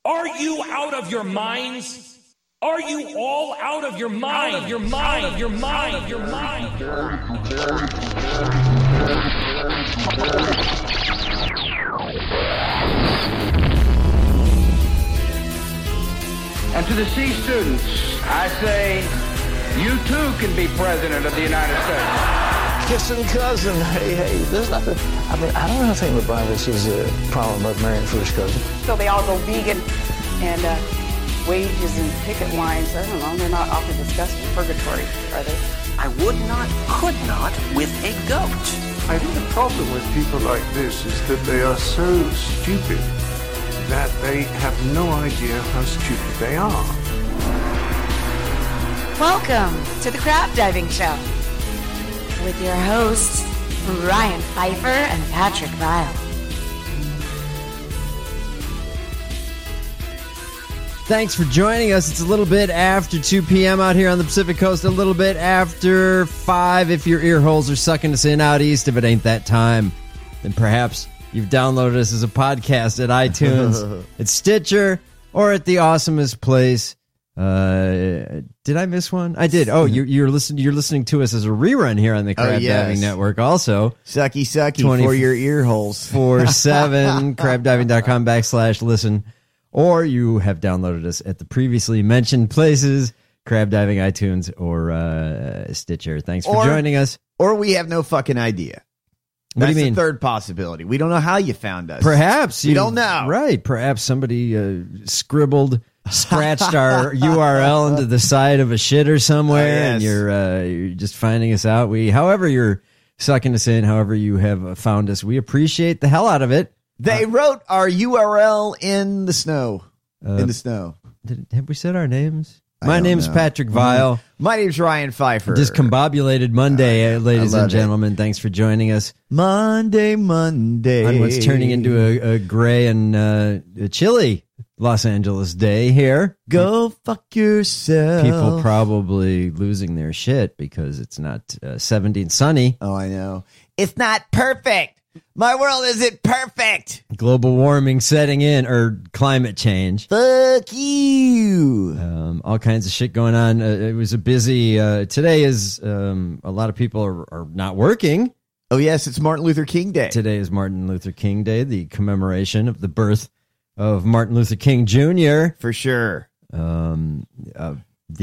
Are you out of your minds? Are you all out of your mind? Out of your mind, of your mind, of your mind. And to the C students, I say, you too can be president of the United States. Kissing cousin, hey, there's nothing. I mean, I don't know anything in the Bible that says a problem about marrying first cousin. So they all go vegan and wages and picket lines, I don't know, they're not often discussed in purgatory, are they? I would not, could not with a goat. I think the problem with people like this is that they are so stupid that they have no idea how stupid they are. Welcome to the Crab Diving Show with your hosts, Ryan Pfeiffer and Patrick Vile. Thanks for joining us. It's a little bit after 2 p.m. out here on the Pacific Coast, a little bit after 5 if your ear holes are sucking us in out east. If it ain't that time, then perhaps you've downloaded us as a podcast at iTunes, at Stitcher, or at the awesomest place. Did I miss one? I did. Oh, you're listening to us as a rerun here on the Crab Diving Network. Also, sucky for your ear holes. 4/7 crabdiving.com/listen. Or you have downloaded us at the previously mentioned places, Crab Diving, iTunes, or Stitcher. Thanks for joining us. Or we have no fucking idea. What do you mean? The third possibility. We don't know how you found us. Perhaps. We don't know. Right. Perhaps somebody scratched our URL into the side of a shitter somewhere, and you're just finding us out. However you're sucking us in, however you have found us, we appreciate the hell out of it. They wrote our URL in the snow. Have we said our names? My name's Patrick Vile. My name's Ryan Pfeiffer. Discombobulated Monday, ladies and gentlemen. Thanks for joining us. Monday. On what's turning into a gray and a chilly Los Angeles day here. Go fuck yourself. People probably losing their shit because it's not 70 and sunny. Oh, I know. It's not perfect. My world isn't perfect. Global warming setting in, or climate change. Fuck you. All kinds of shit going on. It was a busy, today is, a lot of people are not working. Oh, yes, it's Martin Luther King Day. Today is Martin Luther King Day, the commemoration of the birth of Martin Luther King Jr. For sure. I forgot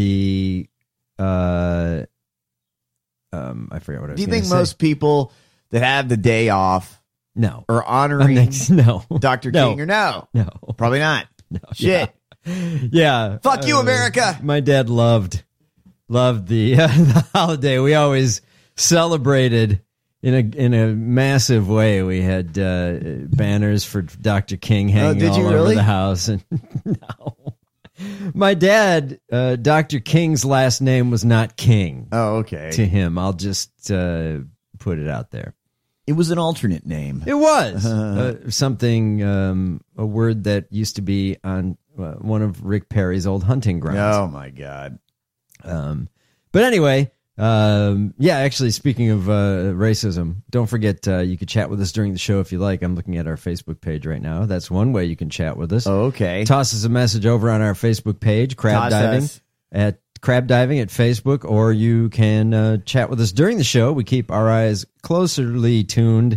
what I was going to say. Do you think most people that have the day off are honoring Dr. King or no? No. Probably not. No. Shit. Yeah. Fuck you, America. My dad loved the holiday. We always celebrated in a massive way. We had banners for Dr. King hanging all over the house. And no. My dad, Dr. King's last name was not King. Oh, okay. To him. I'll just put it out there. It was an alternate name. It was something, a word that used to be on one of Rick Perry's old hunting grounds. Oh my God. But anyway, actually, speaking of racism, don't forget you could chat with us during the show if you like. I'm looking at our Facebook page right now. That's one way you can chat with us. Oh, okay. Toss us a message over on our Facebook page, Crab Diving at Crab Diving at Facebook, or you can chat with us during the show. We keep our eyes closerly tuned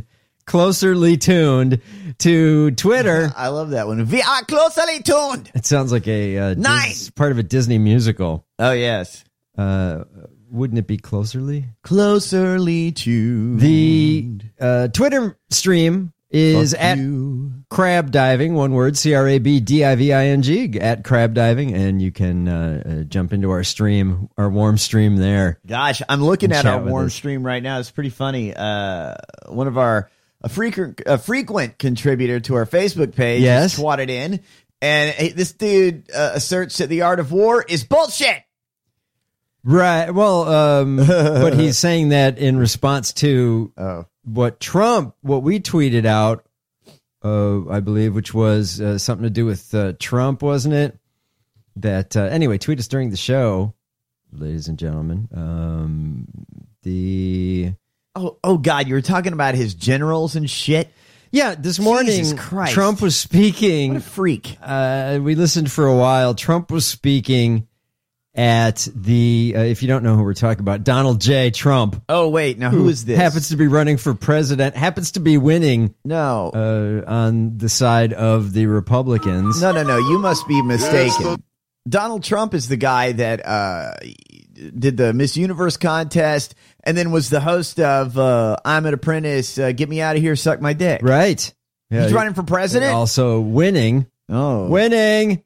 to Twitter. I love that one. We are closely tuned. It sounds like a part of a Disney musical. Oh, yes. Wouldn't it be closerly? Closerly tuned. The Twitter stream is at Crab Diving, one word, CRABDIVING, at Crab Diving, and you can jump into our stream, our warm stream there. Gosh, I'm looking at our warm stream right now. It's pretty funny. One of our a frequent contributor to our Facebook page swatted in, and this dude asserts that the art of war is bullshit. Right. Well, but he's saying that in response to what we tweeted out, I believe, which was something to do with Trump, wasn't it? That anyway, tweet us during the show, ladies and gentlemen. Oh God, you were talking about his generals and shit. Yeah, this morning, Jesus Christ. Trump was speaking. What a freak. We listened for a while. Trump was speaking at the, if you don't know who we're talking about, Donald J. Trump. Oh, wait. Now, who is this? Happens to be running for president, happens to be winning. No. On the side of the Republicans. No. You must be mistaken. Donald Trump is the guy that did the Miss Universe contest and then was the host of I'm an Apprentice, Get Me Out of Here, Suck My Dick. Right. Yeah, he's running for president? Also winning. Oh. Winning.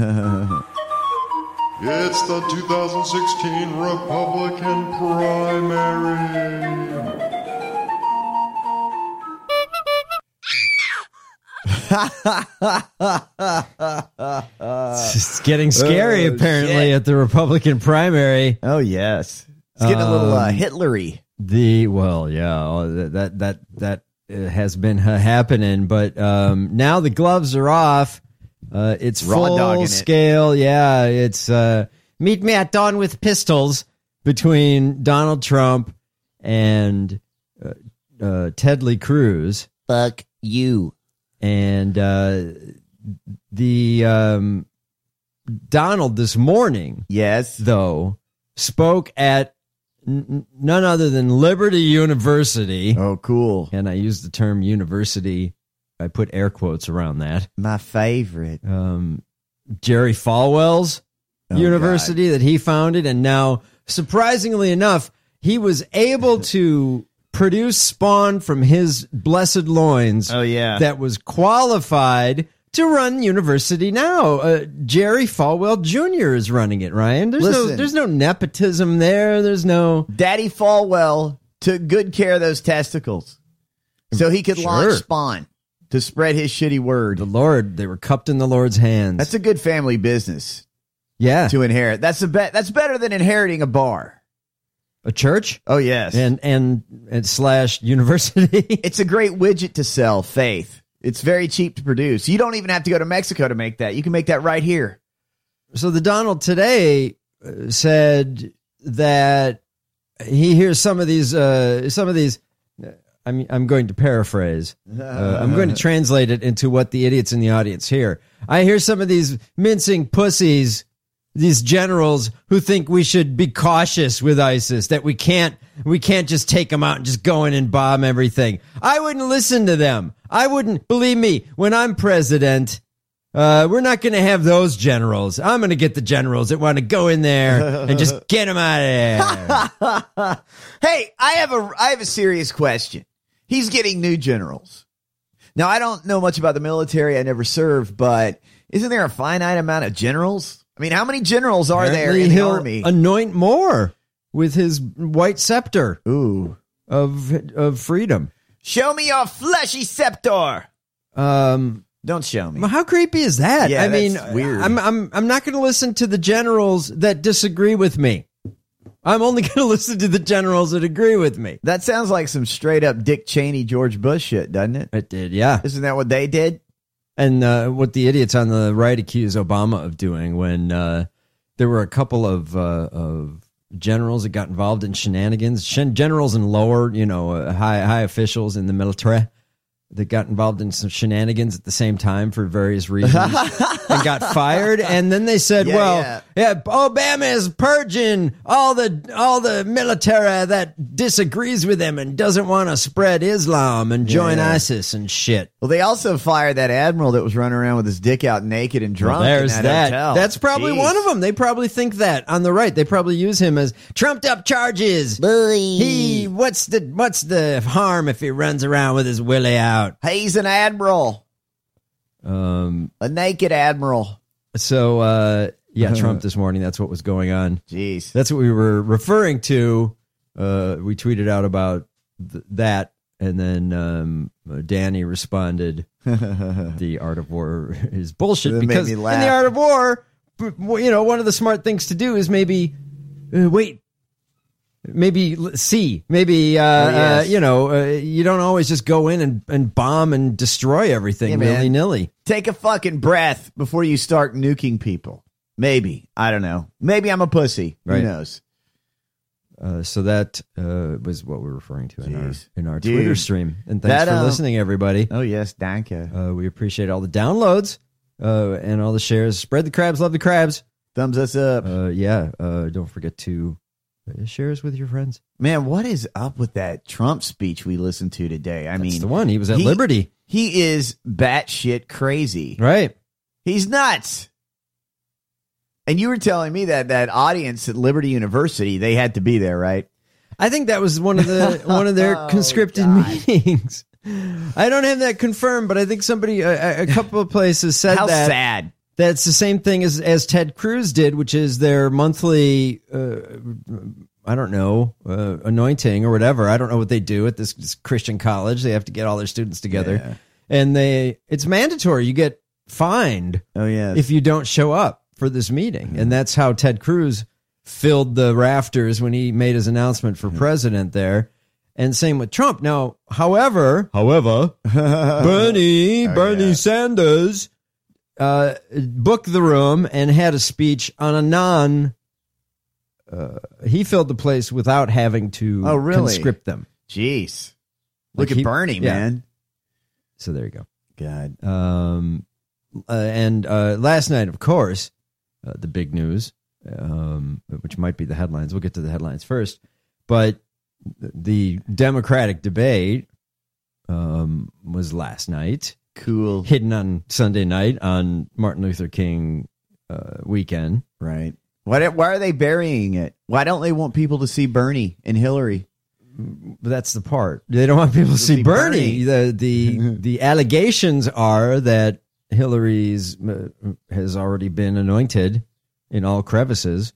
It's the 2016 Republican primary. It's getting scary, apparently, at the Republican primary. Oh, yes. It's getting a little Hitler-y. That has been happening, but now the gloves are off. It's full scale. Yeah, it's meet me at dawn with pistols between Donald Trump and Ted Lee Cruz. Fuck you. And the Donald this morning, yes, though, spoke at none other than Liberty University. Oh, cool. And I use the term university. I put air quotes around that. My favorite. Jerry Falwell's university that he founded. And now, surprisingly enough, he was able to produce spawn from his blessed loins. Oh, yeah. That was qualified to run university now. Jerry Falwell Jr. is running it, Ryan. There's no nepotism there. There's no... Daddy Falwell took good care of those testicles so he could launch spawn to spread his shitty word. The Lord, they were cupped in the Lord's hands. That's a good family business. Yeah. To inherit. That's better than inheriting a bar. A church? Oh, yes. And / university. It's a great widget to sell, faith. It's very cheap to produce. You don't even have to go to Mexico to make that. You can make that right here. So the Donald today said that he hears some of these. I'm going to paraphrase. I'm going to translate it into what the idiots in the audience hear. I hear some of these mincing pussies, these generals who think we should be cautious with ISIS, that we can't just take them out and just go in and bomb everything. I wouldn't listen to them. I wouldn't. Believe me, when I'm president, we're not going to have those generals. I'm going to get the generals that want to go in there and just get them out of there. Hey, I have a serious question. He's getting new generals. Now, I don't know much about the military. I never served, but isn't there a finite amount of generals? I mean, how many generals are there in the army? Anoint more with his white scepter. Ooh. Of freedom. Show me your fleshy scepter. Don't show me. Well, how creepy is that? Yeah, I mean, that's weird. I'm not going to listen to the generals that disagree with me. I'm only going to listen to the generals that agree with me. That sounds like some straight up Dick Cheney, George Bush shit, doesn't it? It did, yeah. Isn't that what they did? And what the idiots on the right accuse Obama of doing when there were a couple of generals that got involved in shenanigans, generals and lower, high officials in the military that got involved in some shenanigans at the same time for various reasons and got fired. And then they said, Obama is purging all the military that disagrees with him and doesn't want to spread Islam and join ISIS and shit. Well, they also fired that admiral that was running around with his dick out naked and drunk. Well, there's in that hotel. That's probably one of them. They probably think that on the right. They probably use him as trumped up charges. Bully. What's the harm if he runs around with his willy out? He's an admiral. A naked admiral. So, Trump this morning, that's what was going on. Jeez. That's what we were referring to. We tweeted out about that, and then Danny responded, the art of war is bullshit. Because in the art of war, one of the smart things to do is maybe see. Maybe, you don't always just go in and bomb and destroy everything willy-nilly. Take a fucking breath before you start nuking people. Maybe. I don't know. Maybe I'm a pussy. Right. Who knows? So that was what we're referring to in our Twitter stream. And thanks for listening, everybody. Oh, yes, danke. We appreciate all the downloads and all the shares. Spread the crabs, love the crabs. Thumbs us up. Don't forget to share us with your friends. Man, what is up with that Trump speech we listened to today? That's the one. He was at Liberty. He is batshit crazy. Right. He's nuts. And you were telling me that audience at Liberty University, they had to be there, right? I think that was one of their conscripted meetings. I don't have that confirmed, but I think somebody, a couple of places said How that. sad. That's the same thing as Ted Cruz did, which is their monthly, anointing or whatever. I don't know what they do at this Christian college. They have to get all their students together, and it's mandatory. You get fined if you don't show up for this meeting. And that's how Ted Cruz filled the rafters when he made his announcement for president there. And same with Trump. Now, however, Bernie Sanders booked the room and had a speech on he filled the place without having to conscript them. Jeez. Look at Bernie, man. So there you go. God. And last night, of course, the big news, which might be the headlines. We'll get to the headlines first. But the Democratic debate was last night. Cool. Hidden on Sunday night on Martin Luther King weekend. Right. Why are they burying it? Why don't they want people to see Bernie and Hillary? That's the part. They don't want people to see Bernie. The allegations are that Hillary's has already been anointed in all crevices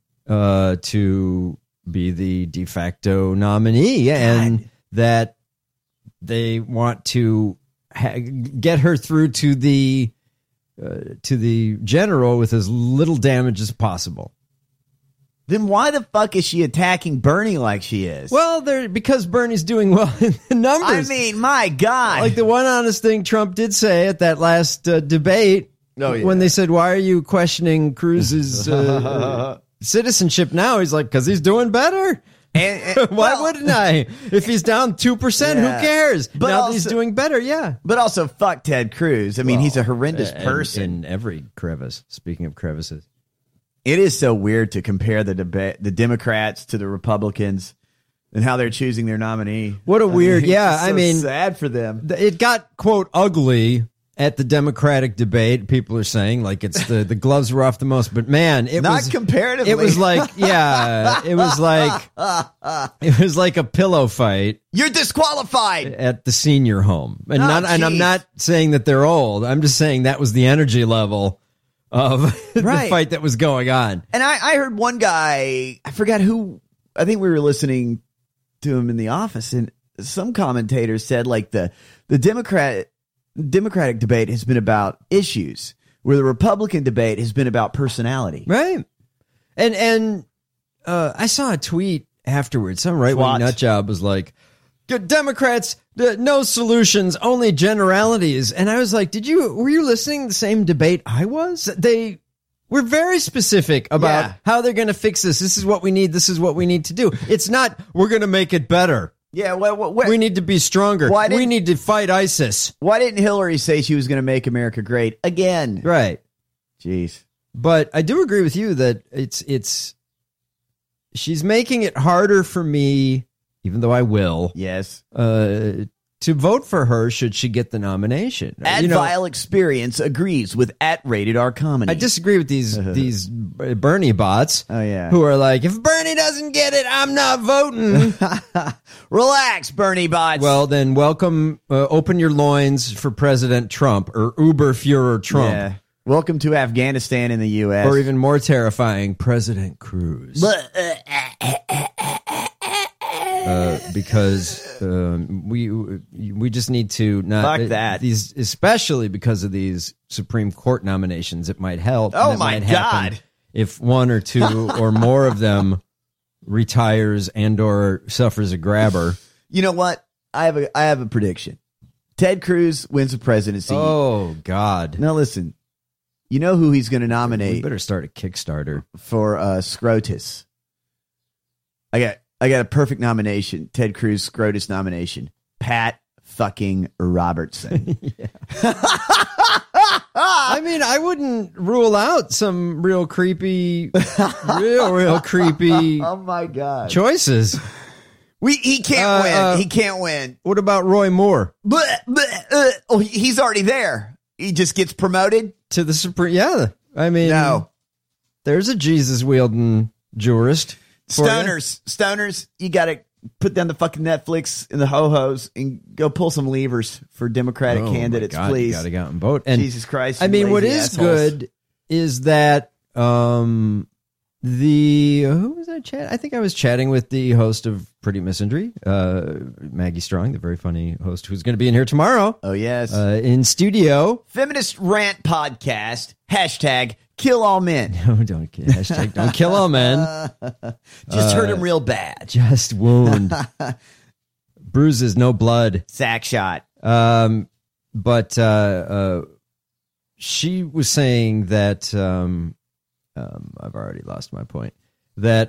to be the de facto nominee, and that they want to get her through to the general with as little damage as possible. Then why the fuck is she attacking Bernie like she is? Well, because Bernie's doing well in the numbers. I mean, my God. Like the one honest thing Trump did say at that last debate when they said, why are you questioning Cruz's citizenship now? He's like, because he's doing better. And why wouldn't I? If he's down 2%, who cares? But now that he's doing better, But also, fuck Ted Cruz. I mean, he's a horrendous person. In every crevice. Speaking of crevices. It is so weird to compare the Democrats to the Republicans and how they're choosing their nominee. What a weird, I mean, sad for them. It got, quote, ugly at the Democratic debate. People are saying like it's the gloves were off the most, but man, it was comparatively. It was like, it was like a pillow fight. You're disqualified at the senior home, and I'm not saying that they're old. I'm just saying that was the energy level of the fight that was going on. And I heard one guy, I forgot who, I think we were listening to him in the office, and some commentators said like the Democratic debate has been about issues, where the Republican debate has been about personality. Right. And I saw a tweet afterwards. Some right-wing nut job was like, Democrats, no solutions, only generalities. And I was like, were you listening to the same debate I was? They were very specific about how they're going to fix this. This is what we need. This is what we need to do. It's not, we're going to make it better. Yeah, we need to be stronger. We need to fight ISIS. Why didn't Hillary say she was going to make America great again? Right. Jeez. But I do agree with you that she's making it harder for me, even though I will. Yes. To vote for her should she get the nomination. Vile Experience agrees with @RatedR Comedy. I disagree with these Bernie bots. Oh, yeah. Who are like, if Bernie doesn't get it, I'm not voting. Relax, Bernie bots. Well, then welcome, open your loins for President Trump or Uberfuhrer Trump. Yeah. Welcome to Afghanistan in the U.S. Or even more terrifying, President Cruz. Because we just need to not fuck that. These, especially because of these Supreme Court nominations, it might help. Oh my God! If one or two or more of them retires and or suffers a grabber. You know what? I have a prediction. Ted Cruz wins the presidency. Oh God! Now listen. You know who he's going to nominate? We better start a Kickstarter for Scrotus. I got a perfect nomination. Ted Cruz SCROTUS nomination. Pat fucking Robertson. I mean, I wouldn't rule out some real creepy, real creepy. Oh my God. Choices. He can't win. He can't win. What about Roy Moore? Oh, he's already there. He just gets promoted to the Supreme. Yeah. I mean, no. There's a Jesus wielding jurist. Stoners, you got to put down the fucking Netflix and the ho-hos and go pull some levers for Democratic candidates, please. You got to go out and vote. And Jesus Christ. I mean, what is good is that who was I chatting? I think I was chatting with the host of Pretty Misandry, Maggie Strong, the very funny host who's going to be in here tomorrow. Oh, yes. In studio. Feminist Rant Podcast. #. Kill all men. No, don't kill all men. Just hurt him real bad. Just wound. Bruises, no blood. Sack shot. But she was saying that I've already lost my point. That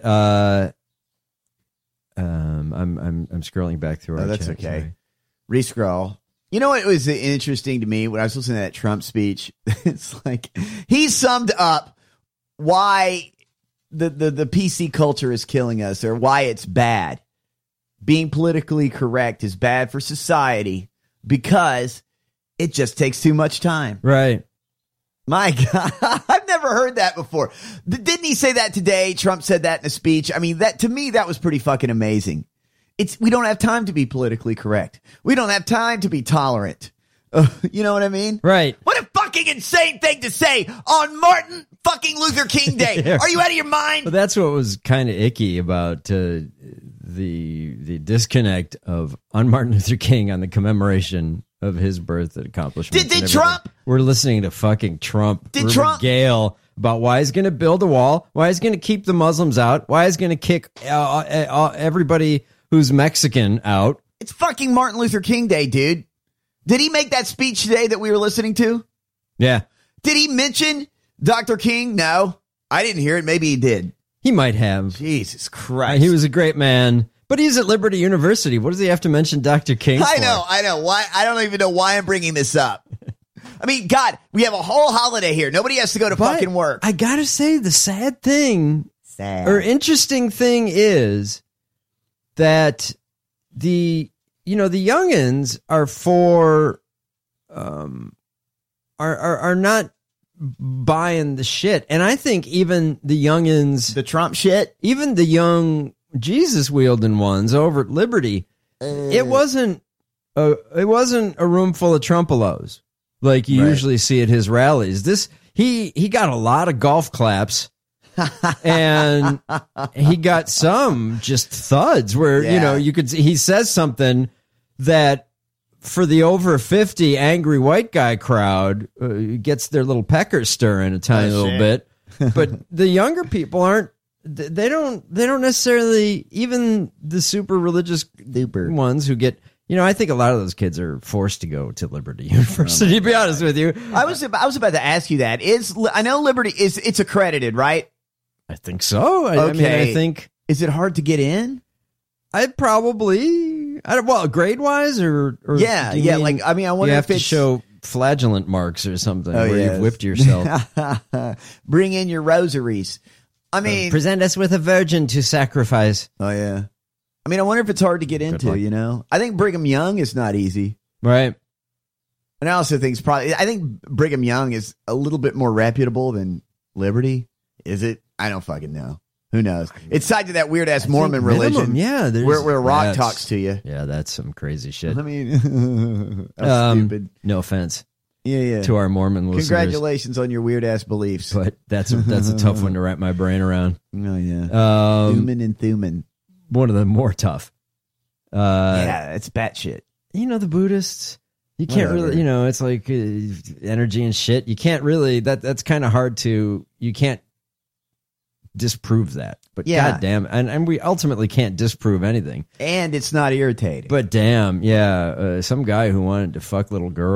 I'm scrolling back through our that's chat, okay. sorry. Rescroll. You know what was interesting to me when I was listening to that Trump speech? It's like he summed up why the PC culture is killing us, or why it's bad. Being politically correct is bad for society because it just takes too much time. Right. My God, I've never heard that before. Didn't he say that today? Trump said that in a speech. I mean, that to me, that was pretty fucking amazing. We don't have time to be politically correct. We don't have time to be tolerant. You know what I mean? Right. What a fucking insane thing to say on Martin fucking Luther King Day. Yeah. Are you out of your mind? Well, that's what was kind of icky about the disconnect on Martin Luther King on the commemoration of his birth and accomplishments. Did Trump? We're listening to fucking Trump. Did Trump? Regale about why he's going to build a wall, why he's going to keep the Muslims out, why he's going to kick everybody who's Mexican out. It's fucking Martin Luther King Day, dude. Did he make that speech today that we were listening to? Yeah. Did he mention Dr. King? No. I didn't hear it. Maybe he did. He might have. Jesus Christ. He was a great man. But he's at Liberty University. What does he have to mention Dr. King for? I know. Why? I don't even know why I'm bringing this up. I mean, God, we have a whole holiday here. Nobody has to go to fucking work. I gotta say, the sad thing, or interesting thing is that the youngins are not buying the shit. And I think even the youngins, the Trump shit, even the young Jesus wielding ones over at Liberty, it wasn't a room full of Trumpelos like you usually see at his rallies. He got a lot of golf claps. And he got some just thuds where, you could see he says something that for the over 50 angry white guy crowd gets their little peckers stirring a tiny little bit. But the younger people they don't necessarily, even the super religious ones who get, I think a lot of those kids are forced to go to Liberty University, to be honest with you. I was about to ask you that. I know Liberty it's accredited, right? I think so. Okay. I mean, I think. Is it hard to get in? Grade wise or yeah. I wonder you if have to show flagellant marks or something where you've whipped yourself. Bring in your rosaries. I mean, present us with a virgin to sacrifice. Oh yeah. I mean, I wonder if it's hard to get into. I think Brigham Young is not easy, right? And I also think I think Brigham Young is a little bit more reputable than Liberty. Is it? I don't fucking know. Who knows? It's tied to that weird ass Mormon religion. Yeah, where rock talks to you. Yeah, that's some crazy shit. I mean, that's stupid. No offense. Yeah. To our Mormon listeners. Congratulations on your weird ass beliefs. But that's a tough one to wrap my brain around. Oh yeah. Thuman and Thuman. One of the more tough. Yeah, it's batshit. The Buddhists. You can't really, it's like energy and shit. You can't really. That's kind of hard to. You can't disprove that. But goddamn, and we ultimately can't disprove anything. And it's not irritating. But damn, some guy who wanted to fuck little girls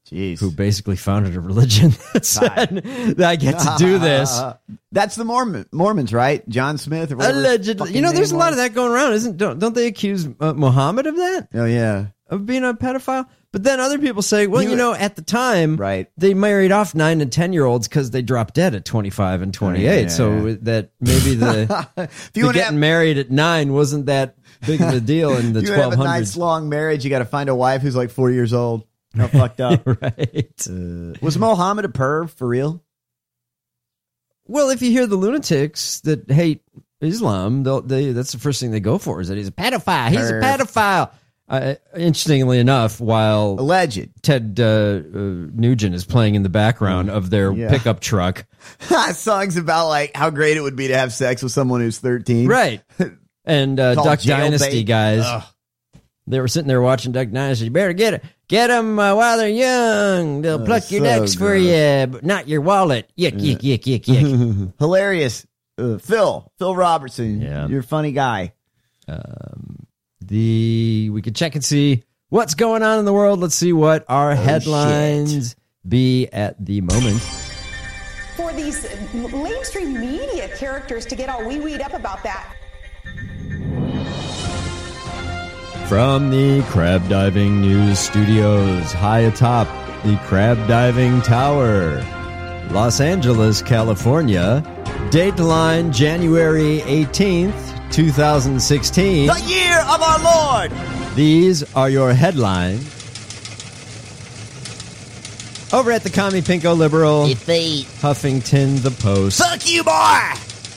who basically founded a religion that said that I get to do this. That's the Mormons, right? John Smith or whatever. Allegedly. You know, there's a lot of that going around, don't they accuse Muhammad of that? Oh, yeah. Of being a pedophile? But then other people say, well, you know, at the time, right, they married off 9 and 10-year-olds because they dropped dead at 25 and 28. So that maybe the getting married at 9 wasn't that big of a deal in the 1200s. You have a nice long marriage, you got to find a wife who's like 4 years old. How fucked up. Right. Was Mohammed a perv for real? Well, if you hear the lunatics that hate Islam, that's the first thing they go for, is that he's a pedophile. He's a pedophile. Interestingly enough, while alleged Ted Nugent is playing in the background of their pickup truck, songs about like how great it would be to have sex with someone who's 13, right? And Duck Dynasty guys, they were sitting there watching Duck Dynasty. You better get them while they're young. They'll pluck your ducks for you, but not your wallet. Yick, yick, yick, yick, yick. Hilarious. Phil Robertson. Yeah. You're a funny guy. We could check and see what's going on in the world. Let's see what our headlines be at the moment. For these mainstream media characters to get all wee-weed up about that. From the Crab Diving News Studios, high atop the Crab Diving Tower, Los Angeles, California, Dateline January 18th, 2016. The year of our Lord! These are your headlines. Over at the Commie Pinko Liberal, Huffington the Post. Fuck you, boy!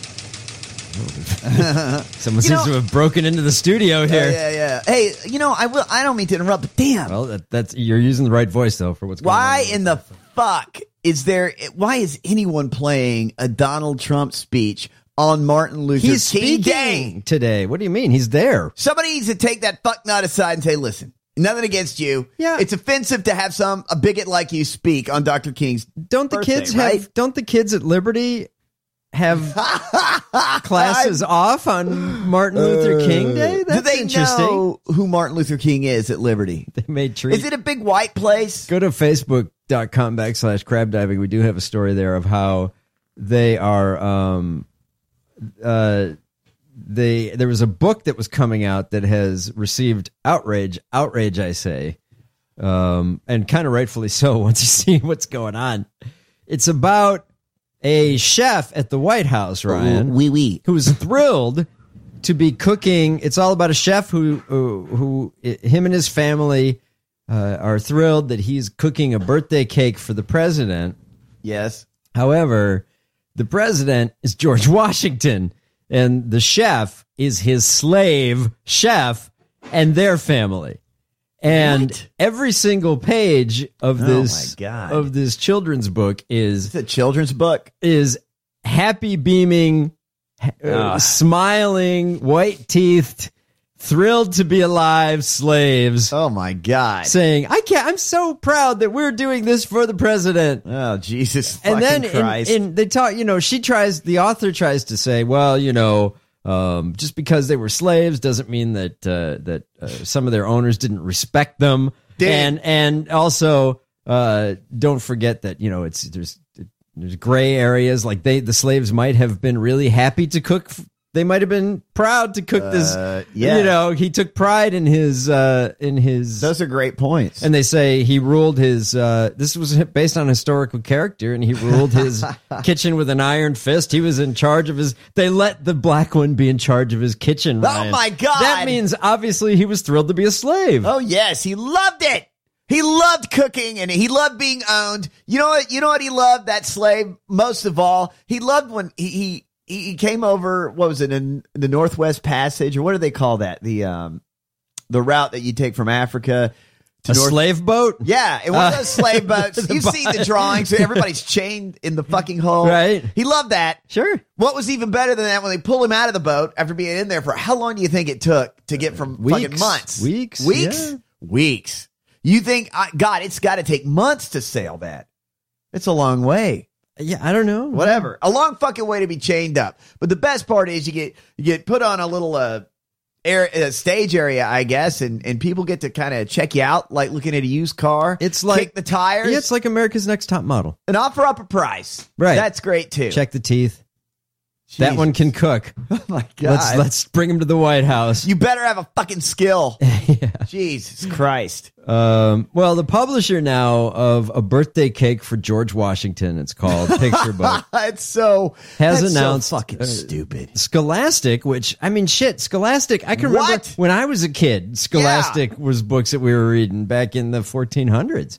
Someone seems to have broken into the studio here. Yeah. Hey, I don't mean to interrupt, but damn. Well, that's you're using the right voice though for what's going on. Why in the fuck why is anyone playing a Donald Trump speech on Martin Luther King Day today? What do you mean? He's there. Somebody needs to take that fuck nut aside and say, listen, nothing against you. Yeah. It's offensive to have a bigot like you speak on Dr. King's birthday, don't the kids at Liberty have classes off on Martin Luther King Day? That's do they interesting. Know who Martin Luther King is at Liberty? They made treats. Is it a big white place? Go to Facebook.com/crab diving. We do have a story there of how they are there was a book that was coming out that has received outrage I say, and kind of rightfully so once you see what's going on. It's about a chef at the White House, Ryan, who's thrilled to be cooking. It's all about a chef who him and his family are thrilled that he's cooking a birthday cake for the president. Yes. However, the president is George Washington, and the chef is his slave chef and their family. And every single page of this children's book it's a children's book is happy, beaming, smiling, white-teethed, thrilled to be alive slaves. Oh my God! Saying, I'm so proud that we're doing this for the president. Oh Jesus! And then Christ. they talk. The author tries to say, well, just because they were slaves doesn't mean that some of their owners didn't respect them, and also don't forget that there's gray areas, like the slaves might have been really happy to cook. They might have been proud to cook this. He took pride in his. Those are great points. And they say he ruled his. This was based on historical character, and he ruled his kitchen with an iron fist. He was in charge of his. They let the black one be in charge of his kitchen. Ryan. Oh my God! That means obviously he was thrilled to be a slave. Oh yes, he loved it. He loved cooking and he loved being owned. You know what he loved, that slave, most of all? He loved when he came over, what was it, in the Northwest Passage, or what do they call that? The route that you take from Africa to slave boat? Yeah, it was a slave boat. You've seen the drawings. So everybody's chained in the fucking hole. Right. He loved that. Sure. What was even better than that, when they pull him out of the boat after being in there for, how long do you think it took to get from fucking months? Weeks. Yeah. Weeks. You think, God, it's got to take months to sail that. It's a long way. Yeah, I don't know. Whatever. A long fucking way to be chained up. But the best part is you get put on a little stage area, I guess, and people get to kind of check you out, like looking at a used car. It's like kick the tires. Yeah, it's like America's Next Top Model. And offer up a price. Right. That's great too. Check the teeth. Jesus. That one can cook. Oh my God. Let's bring him to the White House. You better have a fucking skill. Yeah. Jesus Christ. Well, the publisher now of a birthday cake for George Washington, it's called Picture Book. That's announced so fucking stupid. Scholastic, which, I mean, shit, Scholastic. I can remember when I was a kid, Scholastic was books that we were reading back in the 1400s.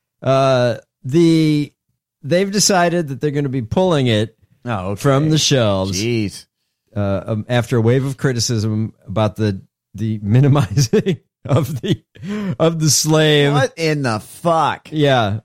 They've decided that they're going to be pulling it from the shelves. Jeez. After a wave of criticism about the minimizing of the slave. What in the fuck? Yeah.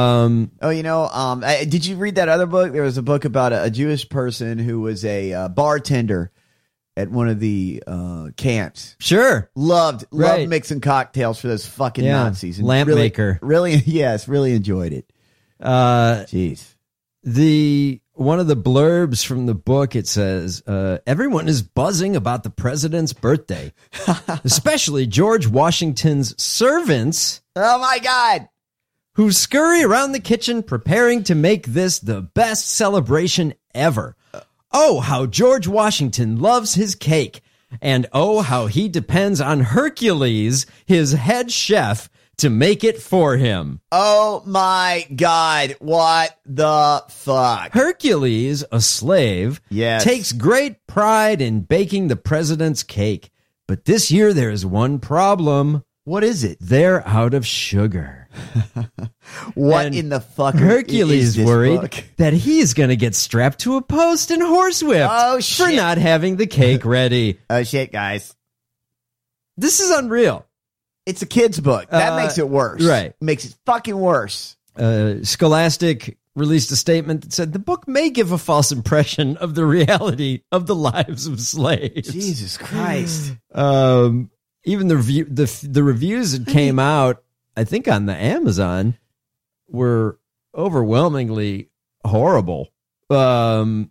Did you read that other book? There was a book about a Jewish person who was a bartender at one of the camps. Sure. Loved mixing cocktails for those fucking Nazis. And lamp maker. Really enjoyed it. Jeez. One of the blurbs from the book, it says, everyone is buzzing about the president's birthday, especially George Washington's servants. Oh, my God. Who scurry around the kitchen preparing to make this the best celebration ever. Oh, how George Washington loves his cake. And oh, how he depends on Hercules, his head chef, to make it for him. Oh my God, what the fuck? Hercules, a slave, takes great pride in baking the president's cake. But this year there is one problem. What is it? They're out of sugar. What in the fuck? Hercules worried that he's going to get strapped to a post and horsewhipped for not having the cake ready. Oh shit, guys. This is unreal. It's a kid's book. That makes it worse. Right. Makes it fucking worse. Scholastic released a statement that said the book may give a false impression of the reality of the lives of slaves. Jesus Christ. Even the reviews that came out, I think on the Amazon, were overwhelmingly horrible. The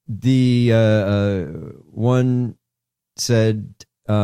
one said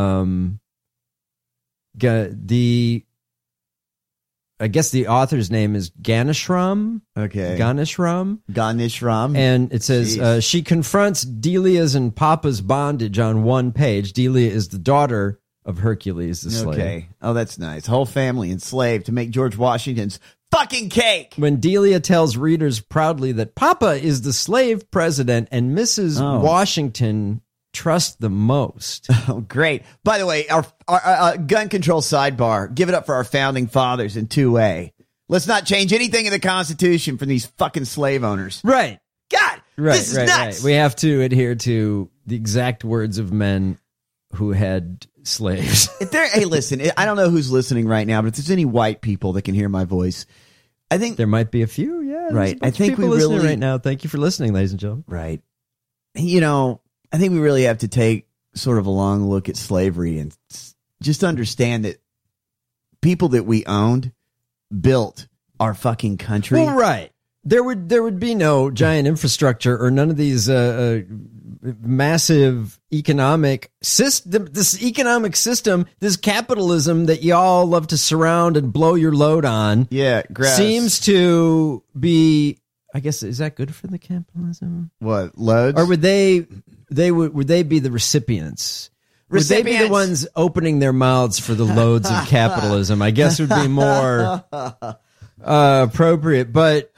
I guess the author's name is Ganeshram. Okay. Ganeshram. And it says, she confronts Delia's and Papa's bondage on one page. Delia is the daughter of Hercules, the slave. Okay. Oh, that's nice. Whole family enslaved to make George Washington's fucking cake. When Delia tells readers proudly that Papa is the slave president and Mrs. Washington trust the most. Oh, great. By the way, our gun control sidebar, give it up for our founding fathers in 2A. Let's not change anything in the Constitution for these fucking slave owners. Right. God, this is nuts. Right. We have to adhere to the exact words of men who had slaves. Hey, listen, I don't know who's listening right now, but if there's any white people that can hear my voice, I think there might be a few. Yeah. Right. I think we really right now. Thank you for listening, ladies and gentlemen. Right. You know, I think we really have to take sort of a long look at slavery and just understand that people that we owned built our fucking country. Well, right. There would be no giant infrastructure or none of these massive economic system. This economic system, this capitalism that y'all love to surround and blow your load on. Yeah, seems to be. I guess, is that good for the capitalism? What, loads? Or would they be the recipients? Would they be the ones opening their mouths for the loads of capitalism? I guess would be more appropriate. But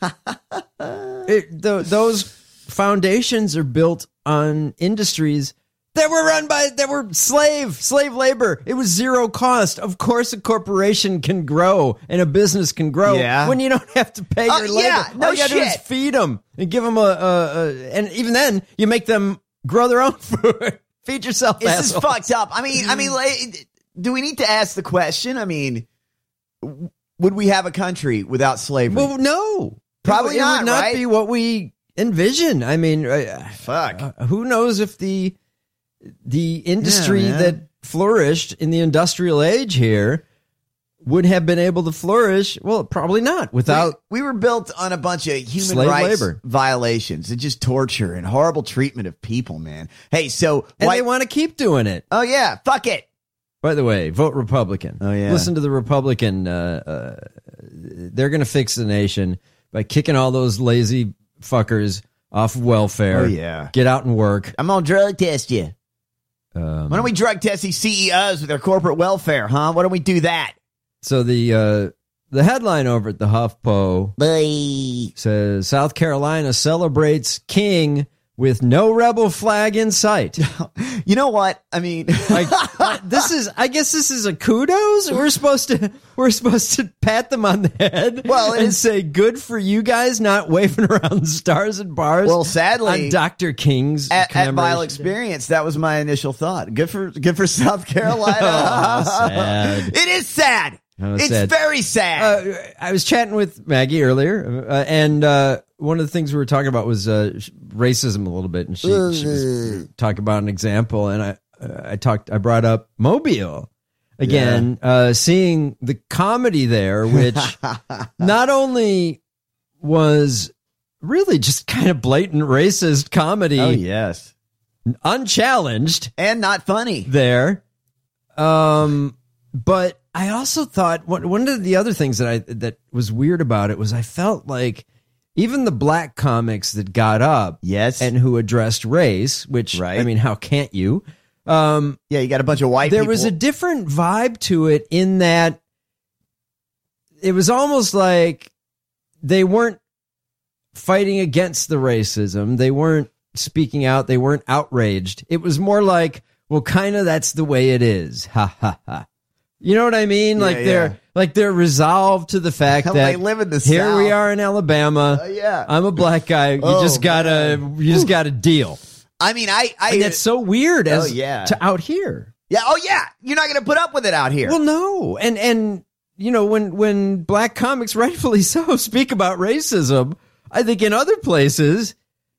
those foundations are built on industries that were slave labor. It was zero cost. Of course, a corporation can grow and a business can grow when you don't have to pay your labor. Yeah, no All you gotta do is feed them and give them and even then you make them grow their own food. Feed yourself. This is fucked up. I mean, do we need to ask the question? I mean, would we have a country without slavery? Well, no, probably not. It would not right? be what we envision. I mean, who knows if the industry that flourished in the industrial age here would have been able to flourish. Well, probably not without. We were built on a bunch of human slave rights labor violations and just torture and horrible treatment of people, man. Hey, so and they want to keep doing it. Oh yeah, fuck it. By the way, vote Republican. Oh yeah, listen to the Republican. They're going to fix the nation by kicking all those lazy fuckers off of welfare. Oh yeah, get out and work. I'm gonna drug test you. Why don't we drug test these CEOs with their corporate welfare, huh? Why don't we do that? So the headline over at the HuffPo says South Carolina celebrates King with no rebel flag in sight. You know what? I mean, I guess this is a kudos. We're supposed to pat them on the head, and say good for you guys not waving around the stars and bars. Well, sadly, on Dr. King's at Vile Experience, that was my initial thought. Good for South Carolina. Sad. It is sad. It's sad. Very sad. I was chatting with Maggie earlier, and one of the things we were talking about was racism a little bit, and she was talking about an example, and I brought up Mobile again, seeing the comedy there, which not only was really just kind of blatant racist comedy. Oh yes, unchallenged and not funny there. But I also thought one of the other things that was weird about it was I felt like even the black comics that got up, and who addressed race, which I mean, how can't you? Yeah, you got a bunch of white people. There was a different vibe to it in that it was almost like they weren't fighting against the racism. They weren't speaking out. They weren't outraged. It was more like, well, kind of that's the way it is. Ha ha ha. You know what I mean? They're resolved to the fact that they live in the here South. we are in Alabama. I'm a black guy. You just gotta deal. I mean, and that's so weird to out here. Yeah. Oh yeah. You're not going to put up with it out here. Well, no. And you know, when black comics rightfully so speak about racism, I think in other places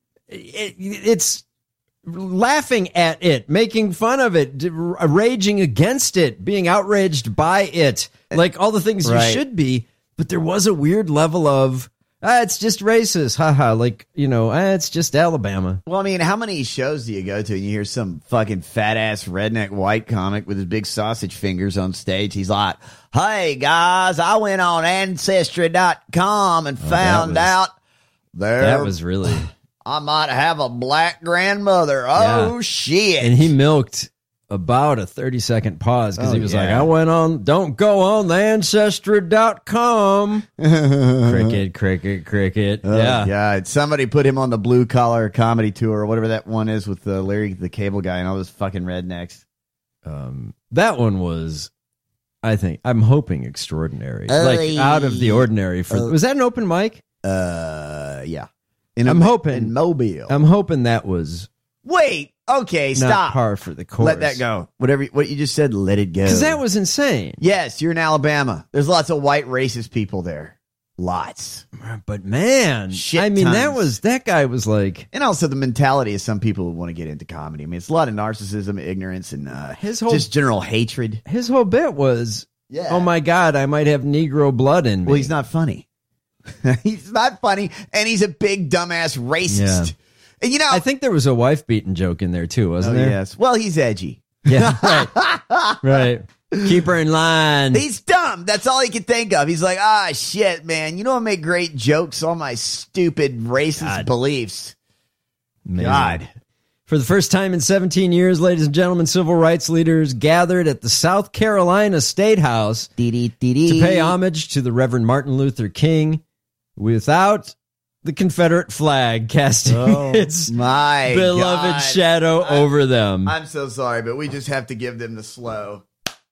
it's laughing at it, making fun of it, raging against it, being outraged by it, like all the things you should be. But there was a weird level of, it's just racist, haha, like, you know, it's just Alabama. Well, I mean, how many shows do you go to and you hear some fucking fat-ass redneck white comic with his big sausage fingers on stage? He's like, hey, guys, I went on Ancestry.com and found out there... That was really... I might have a black grandmother. Oh, shit. And he milked about a 30-second pause because he was like, I went on, don't go on the Ancestry.com. Cricket. Oh, God. Somebody put him on the Blue Collar Comedy Tour or whatever that one is with Larry the Cable Guy and all those fucking rednecks. That one was, I think, I'm hoping extraordinary. Like out of the ordinary. Was that an open mic? Yeah. I'm hoping in Mobile. I'm hoping that was. Wait. Okay. Not stop. Par for the course. Let that go. What you just said. Let it go. Because that was insane. Yes, you're in Alabama. There's lots of white racist people there. Lots. But man, shit. I mean, that guy was like, and also the mentality of some people who want to get into comedy. I mean, it's a lot of narcissism, ignorance, and just general hatred. His whole bit was, oh my God, I might have Negro blood in me. Well, he's not funny. He's not funny, and he's a big dumbass racist. Yeah. And, you know, I think there was a wife beating joke in there too, wasn't there? Yes. Well, he's edgy. Yeah. Right. Keep her in line. He's dumb. That's all he can think of. He's like, shit, man. You know, I make great jokes on my stupid racist beliefs. Amazing. God. For the first time in 17 years, ladies and gentlemen, civil rights leaders gathered at the South Carolina State House to pay homage to the Reverend Martin Luther King without the Confederate flag casting its beloved shadow over them. I'm so sorry, but we just have to give them the slow.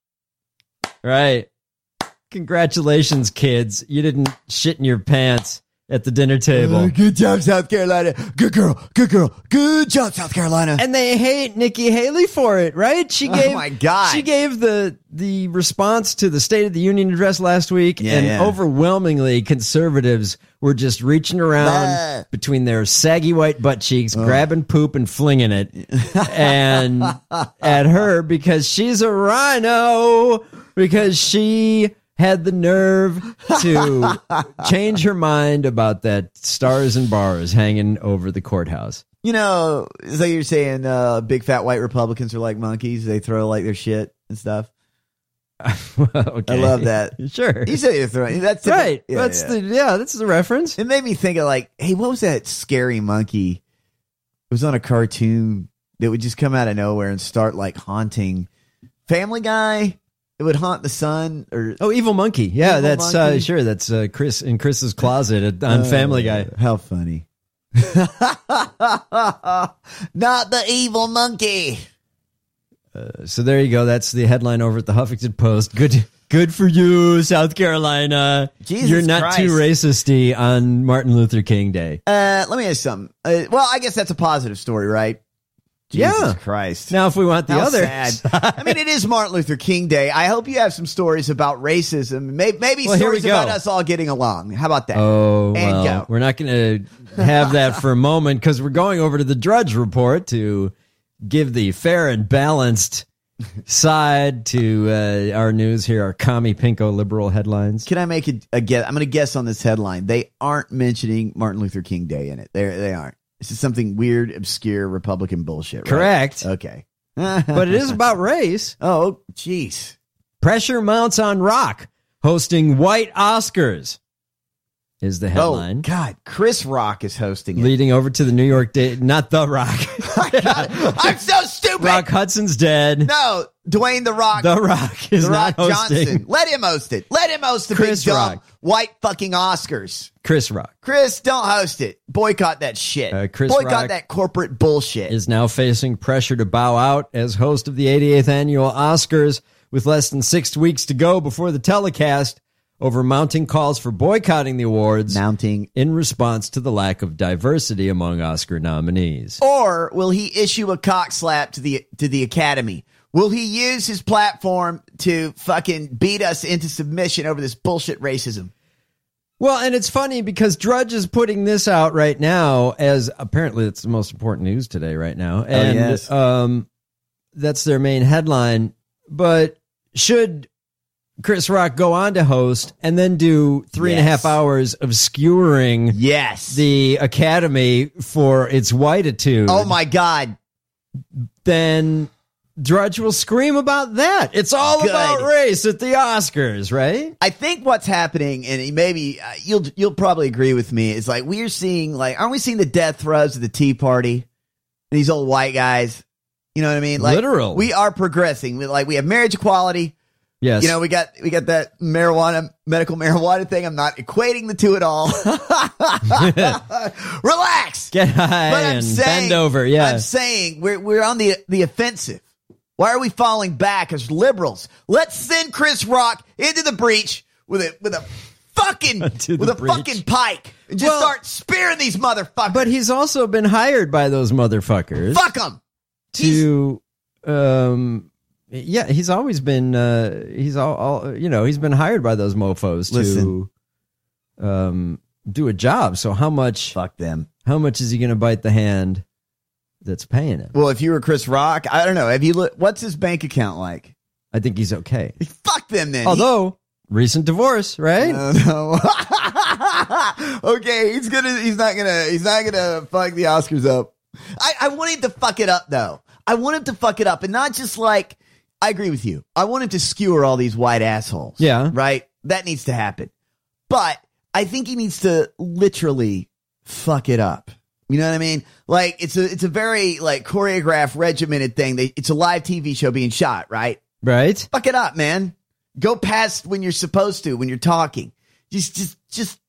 Right. Congratulations, kids. You didn't shit in your pants at the dinner table. Good job, South Carolina. Good girl. Good job, South Carolina. And they hate Nikki Haley for it, right? She gave, oh my God. She gave the response to the State of the Union address last week, overwhelmingly conservatives were just reaching around between their saggy white butt cheeks, grabbing poop and flinging it and at her because she's a rhino, because she had the nerve to change her mind about that stars and bars hanging over the courthouse. You know, it's like you're saying big fat white Republicans are like monkeys. They throw like their shit and stuff. Okay. I love that. Sure. You say you're throwing. That's right. That's the reference. It made me think of like, hey, what was that scary monkey? It was on a cartoon that would just come out of nowhere and start like haunting. Family Guy. It would haunt the sun. Or Evil Monkey. Yeah, Evil that's Monkey. sure. That's Chris in Chris's closet on Family Guy. How funny. Not the evil monkey. So there you go. That's the headline over at the Huffington Post. Good for you, South Carolina. Jesus You're not Christ. too racisty on Martin Luther King Day. Let me ask you something. Well, I guess that's a positive story, right? Jesus Christ. Now, if we want the How other sad. I mean, it is Martin Luther King Day. I hope you have some stories about racism. Maybe Well, here we stories about go. us all getting along. How about that? Oh, And well, go. we're not going to have that for a moment because we're going over to the Drudge Report to give the fair and balanced side to our news here, our commie pinko liberal headlines. Can I make a guess? I'm going to guess on this headline. They aren't mentioning Martin Luther King Day in it. They aren't. This is something weird, obscure Republican bullshit, right? Correct. Okay. But it is about race. Oh, jeez. Pressure mounts on Rock hosting white Oscars is the headline. Oh, God. Chris Rock is hosting it. Leading over to the New York Day, not The Rock. I'm so stupid. Rock Hudson's dead. No, Dwayne The Rock. The Rock is The Rock not hosting. Johnson. Let him host it. Let him host the Chris big dumb Rock. white fucking Oscars. Chris Rock Chris, don't host it. Boycott that shit. Chris Boycott Rock that corporate bullshit. is now facing pressure to bow out as host of the 88th annual Oscars with less than 6 weeks to go before the telecast over mounting calls for boycotting the awards in response to the lack of diversity among Oscar nominees. Or will he issue a cock slap to the Academy? Will he use his platform to fucking beat us into submission over this bullshit racism? Well, and it's funny because Drudge is putting this out right now as apparently it's the most important news today right now. And that's their main headline. But should Chris Rock go on to host and then do 3.5 hours of skewering the Academy for its whititude? Oh, my God. Then Drudge will scream about that. It's all about race at the Oscars, right? I think what's happening, and maybe you'll probably agree with me, is like we're seeing, like, aren't we seeing the death throes of the Tea Party? These old white guys. You know what I mean? Like, literal. We are progressing. We have marriage equality. Yes. You know, we got that medical marijuana thing. I'm not equating the two at all. Relax. Get high and bend over. Yeah. I'm saying we're on the offensive. Why are we falling back as liberals? Let's send Chris Rock into the breach with a fucking fucking pike and just start spearing these motherfuckers. But he's also been hired by those motherfuckers. Fuck them. He's always been he's he's been hired by those mofos to do a job. So how much? Fuck them. How much is he going to bite the hand that's paying him? Well, if you were Chris Rock, I don't know. Have you what's his bank account like? I think he's okay. Fuck them then. Although recent divorce, right? No. Okay, he's not gonna fuck the Oscars up. I want him to fuck it up though. I want him to fuck it up and not just like. I agree with you. I want him to skewer all these white assholes. Yeah. Right? That needs to happen. But I think he needs to literally fuck it up. You know what I mean? Like, it's a very, like, choreographed, regimented thing. It's a live TV show being shot, right? Right. Fuck it up, man. Go past when you're supposed to, when you're talking. Just,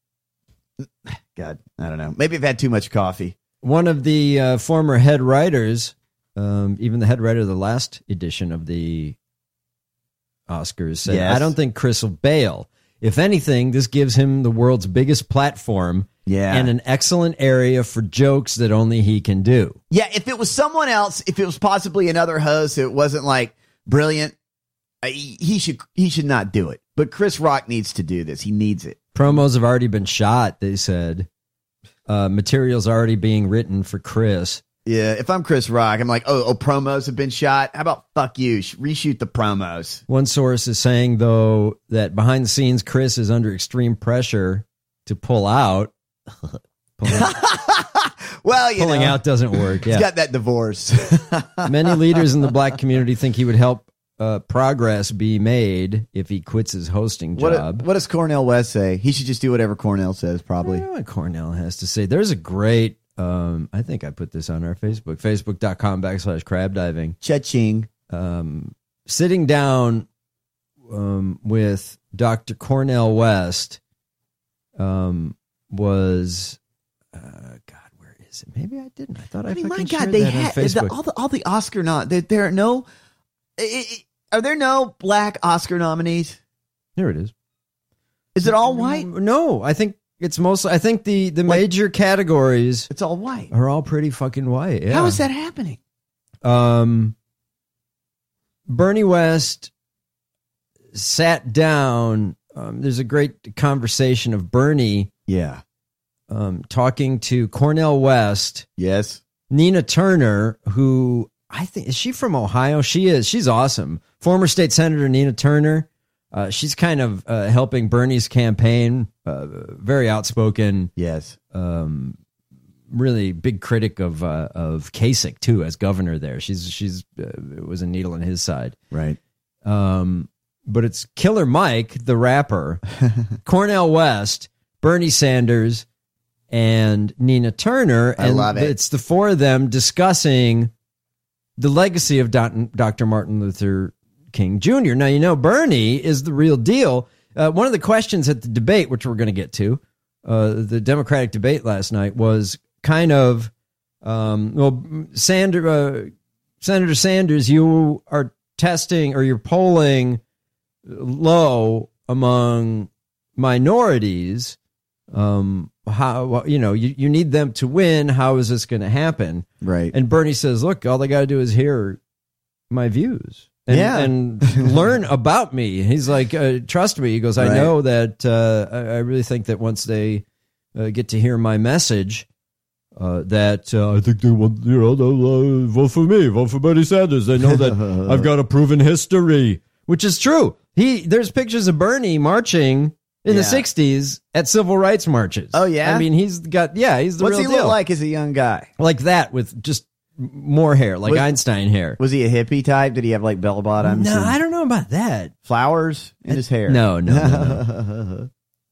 God, I don't know. Maybe I've had too much coffee. One of the former head writers, even the head writer of the last edition of the Oscars said, I don't think Chris will bail. If anything, this gives him the world's biggest platform and an excellent area for jokes that only he can do. Yeah, if it was someone else, if it was possibly another host, it wasn't like brilliant, he should not do it. But Chris Rock needs to do this. He needs it. Promos have already been shot, they said. Material's already being written for Chris. Yeah, if I'm Chris Rock, I'm like, oh, promos have been shot. How about fuck you? Reshoot the promos. One source is saying, though, that behind the scenes, Chris is under extreme pressure to pull out. Well, pulling out doesn't work. He's got that divorce. Many leaders in the black community think he would help progress be made if he quits his hosting job. What does Cornel West say? He should just do whatever Cornel says, probably. I don't know what Cornel has to say. There's a great... I think I put this on our Facebook, facebook.com/crab diving. Cha-ching. Sitting down with Dr. Cornel West was, God, where is it? Maybe I didn't. I thought I fucking shared that on Facebook. all the Oscar there are no, are there no black Oscar nominees? There it is. Is it all white? No, I think it's mostly, I think the major categories. It's all white. Are all pretty fucking white. Yeah. How is that happening? Bernie West sat down. There's a great conversation of Bernie. Yeah. Talking to Cornel West. Yes. Nina Turner, who I think, is she from Ohio? She is. She's awesome. Former state senator Nina Turner. She's kind of helping Bernie's campaign. Very outspoken. Yes. Really big critic of Kasich too, as governor there. She's was a needle on his side. Right. But it's Killer Mike, the rapper, Cornel West, Bernie Sanders, and Nina Turner. I love it. It's the four of them discussing the legacy of Dr. Martin Luther King Jr. Now, Bernie is the real deal. One of the questions at the debate, which we're going to get to, the Democratic debate last night, was kind of, Senator Sanders, you are testing, or you're polling low among minorities. How, you need them to win. How is this going to happen? Right. And Bernie says, look, all they got to do is hear my views. And learn about me. He's like, trust me. He goes, I know that I really think that once they get to hear my message, that I think they want, they'll vote for me, vote for Bernie Sanders. They know that I've got a proven history, which is true. There's pictures of Bernie marching in the 60s at civil rights marches. Oh, yeah? I mean, he's the What's real deal. What's he look like as a young guy? Like that, with just more hair, like Einstein hair. Was he a hippie type? Did he have like bell bottoms? No, I don't know about that. Flowers in his hair? No.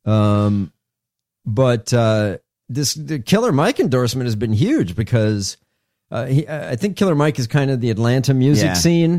But the Killer Mike endorsement has been huge because I think Killer Mike is kind of the Atlanta music scene.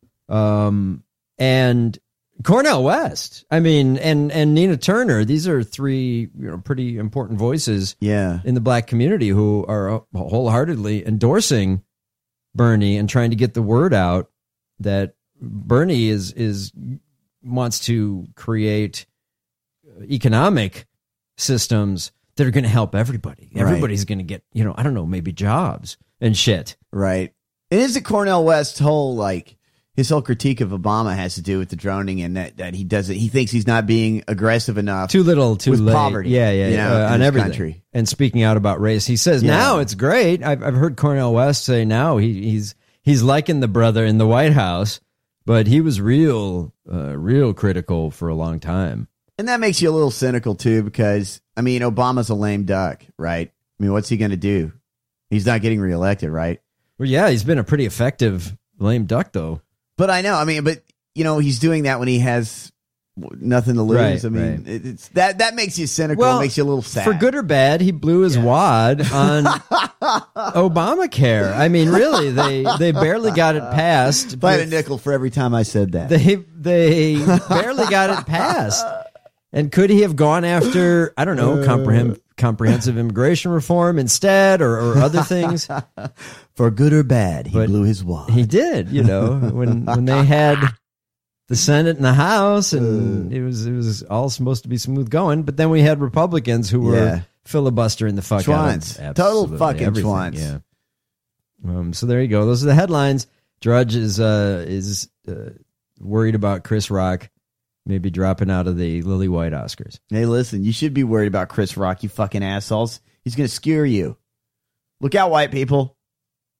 And Cornel West, I mean, and Nina Turner, these are three pretty important voices in the black community who are wholeheartedly endorsing Bernie and trying to get the word out that Bernie wants to create economic systems that are going to help everybody. Right. Everybody's going to get, I don't know, maybe jobs and shit. Right. And is it Cornel West's his whole critique of Obama has to do with the droning, and that he thinks he's not being aggressive enough. Too little, too late. Poverty. Yeah. On everything. Country. And speaking out about race, he says now it's great. I've heard Cornel West say now he's liking the brother in the White House, but he was real critical for a long time. And that makes you a little cynical too, because Obama's a lame duck, right? What's he going to do? He's not getting reelected, right? Well, yeah, he's been a pretty effective lame duck though. But I know, he's doing that when he has nothing to lose. Right, it's that makes you cynical. It makes you a little sad. For good or bad, he blew his wad on Obamacare. Really, they barely got it passed. If I had a nickel for every time I said that. They barely got it passed. And could he have gone after, I don't know, comprehensive immigration reform instead, or other things? For good or bad, he blew his wad. He did, when they had the Senate and the House, and it was all supposed to be smooth going. But then we had Republicans who were filibustering the fuck out of total fucking everything. twants. Yeah. So there you go. Those are the headlines. Drudge is worried about Chris Rock maybe dropping out of the Lily White Oscars. Hey, listen, you should be worried about Chris Rock, you fucking assholes. He's going to skewer you. Look out, white people.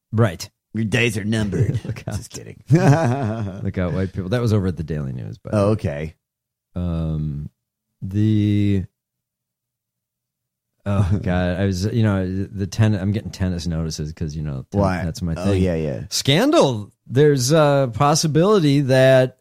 Right. Your days are numbered. Just kidding. Look out, white people. That was over at the Daily News. But okay. Oh God, I was, the tennis. I'm getting tennis notices because why? That's my thing. Oh yeah. Scandal. There's a possibility that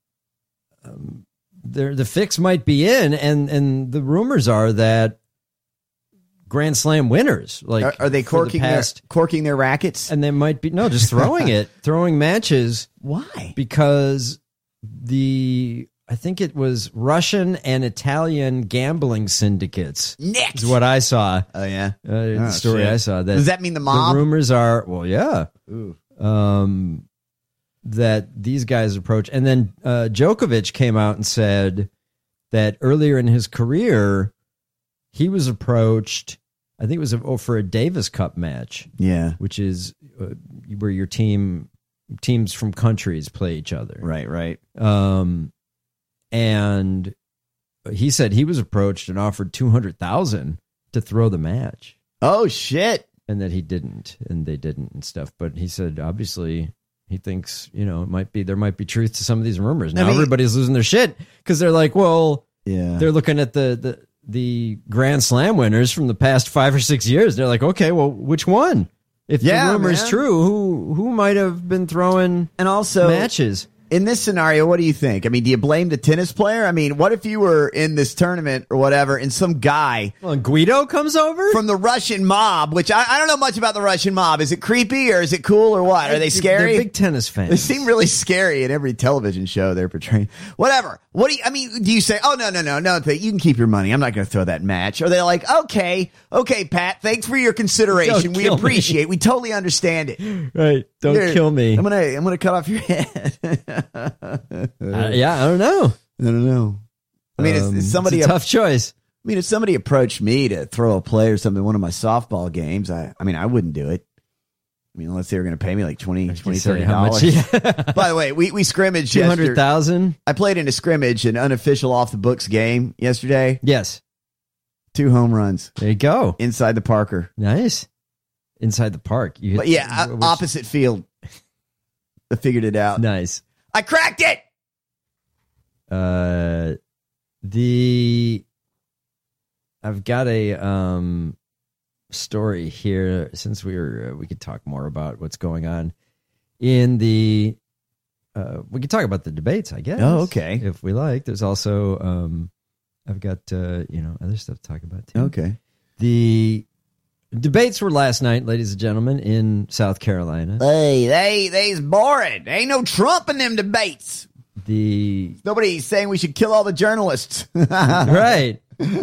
the fix might be in, and the rumors are that Grand Slam winners, like, are they corking their rackets? And they might be just throwing matches. Why? Because I think it was Russian and Italian gambling syndicates. Next is what I saw. Oh yeah, the story shit. I saw. Does that mean the mob? The rumors are, well, yeah. Ooh. That these guys approach, and then Djokovic came out and said that earlier in his career he was approached. I think it was for a Davis Cup match. Yeah, which is where your teams from countries play each other. Right. And he said he was approached and offered $200,000 to throw the match. Oh shit! And that he didn't, and they didn't, and stuff. But he said obviously he thinks there might be truth to some of these rumors. Now everybody's losing their shit because they're like, well, yeah, they're looking at the Grand Slam winners from the past 5 or 6 years. They're like, okay, well, which one? If the rumor is true, who might have been throwing and also matches? In this scenario, what do you think? I mean, do you blame the tennis player? I mean, what if you were in this tournament or whatever and some guy Guido comes over from the Russian mob, which I don't know much about the Russian mob. Is it creepy or is it cool or what? Are they scary? They're big tennis fans. They seem really scary in every television show they're portraying. Whatever. Do you say, oh, no, you can keep your money. I'm not going to throw that match. Or they're like, okay, Pat, thanks for your consideration. We appreciate it. We totally understand it. Right. Don't kill me. I'm gonna cut off your head. Yeah, I don't know. I mean, it's somebody it's a tough choice. I mean, if somebody approached me to throw a play or something in one of my softball games, I wouldn't do it. I mean, unless they were going to pay me like $30. By the way, we scrimmaged $200,000. I played in a scrimmage, an unofficial off the books game yesterday. Yes. 2 home runs. There you go. Inside the Parker. Nice. Inside the park. Opposite field. I figured it out. Nice. I cracked it. I've got a story here since we could talk more about what's going on in the we could talk about the debates, I guess. Oh, okay. If we like. There's also I've got other stuff to talk about too. Okay. The debates were last night, ladies and gentlemen, in South Carolina. Hey, they's boring. Ain't no Trump in them debates. Nobody's saying we should kill all the journalists. Right.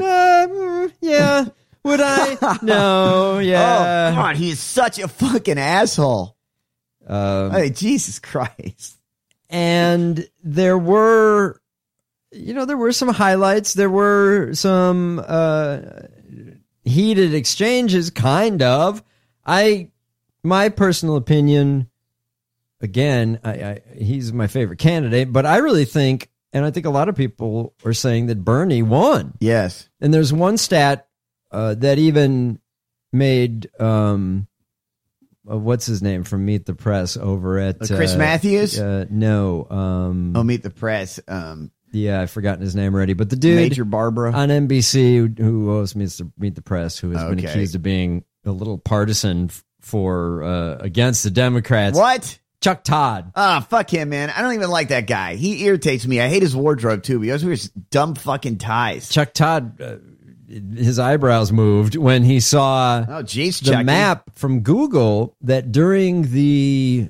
Yeah. Would I? No. Yeah. Oh, God, he is such a fucking asshole. Hey, Jesus Christ. And there were some highlights. There were some heated exchanges, kind of. My personal opinion, again, he's my favorite candidate, but I really think, and I think a lot of people are saying that Bernie won. Yes. And there's one stat that even made what's his name from Meet the Press over at Chris Matthews? No. Meet the Press. Yeah, I've forgotten his name already, but the dude Major Barbara on NBC who hosts Meet the Press, who has been accused of being a little partisan for against the Democrats. What? Chuck Todd. Ah, fuck him, man. I don't even like that guy. He irritates me. I hate his wardrobe too. He always wears dumb fucking ties. Chuck Todd, his eyebrows moved when he saw the map from Google that during the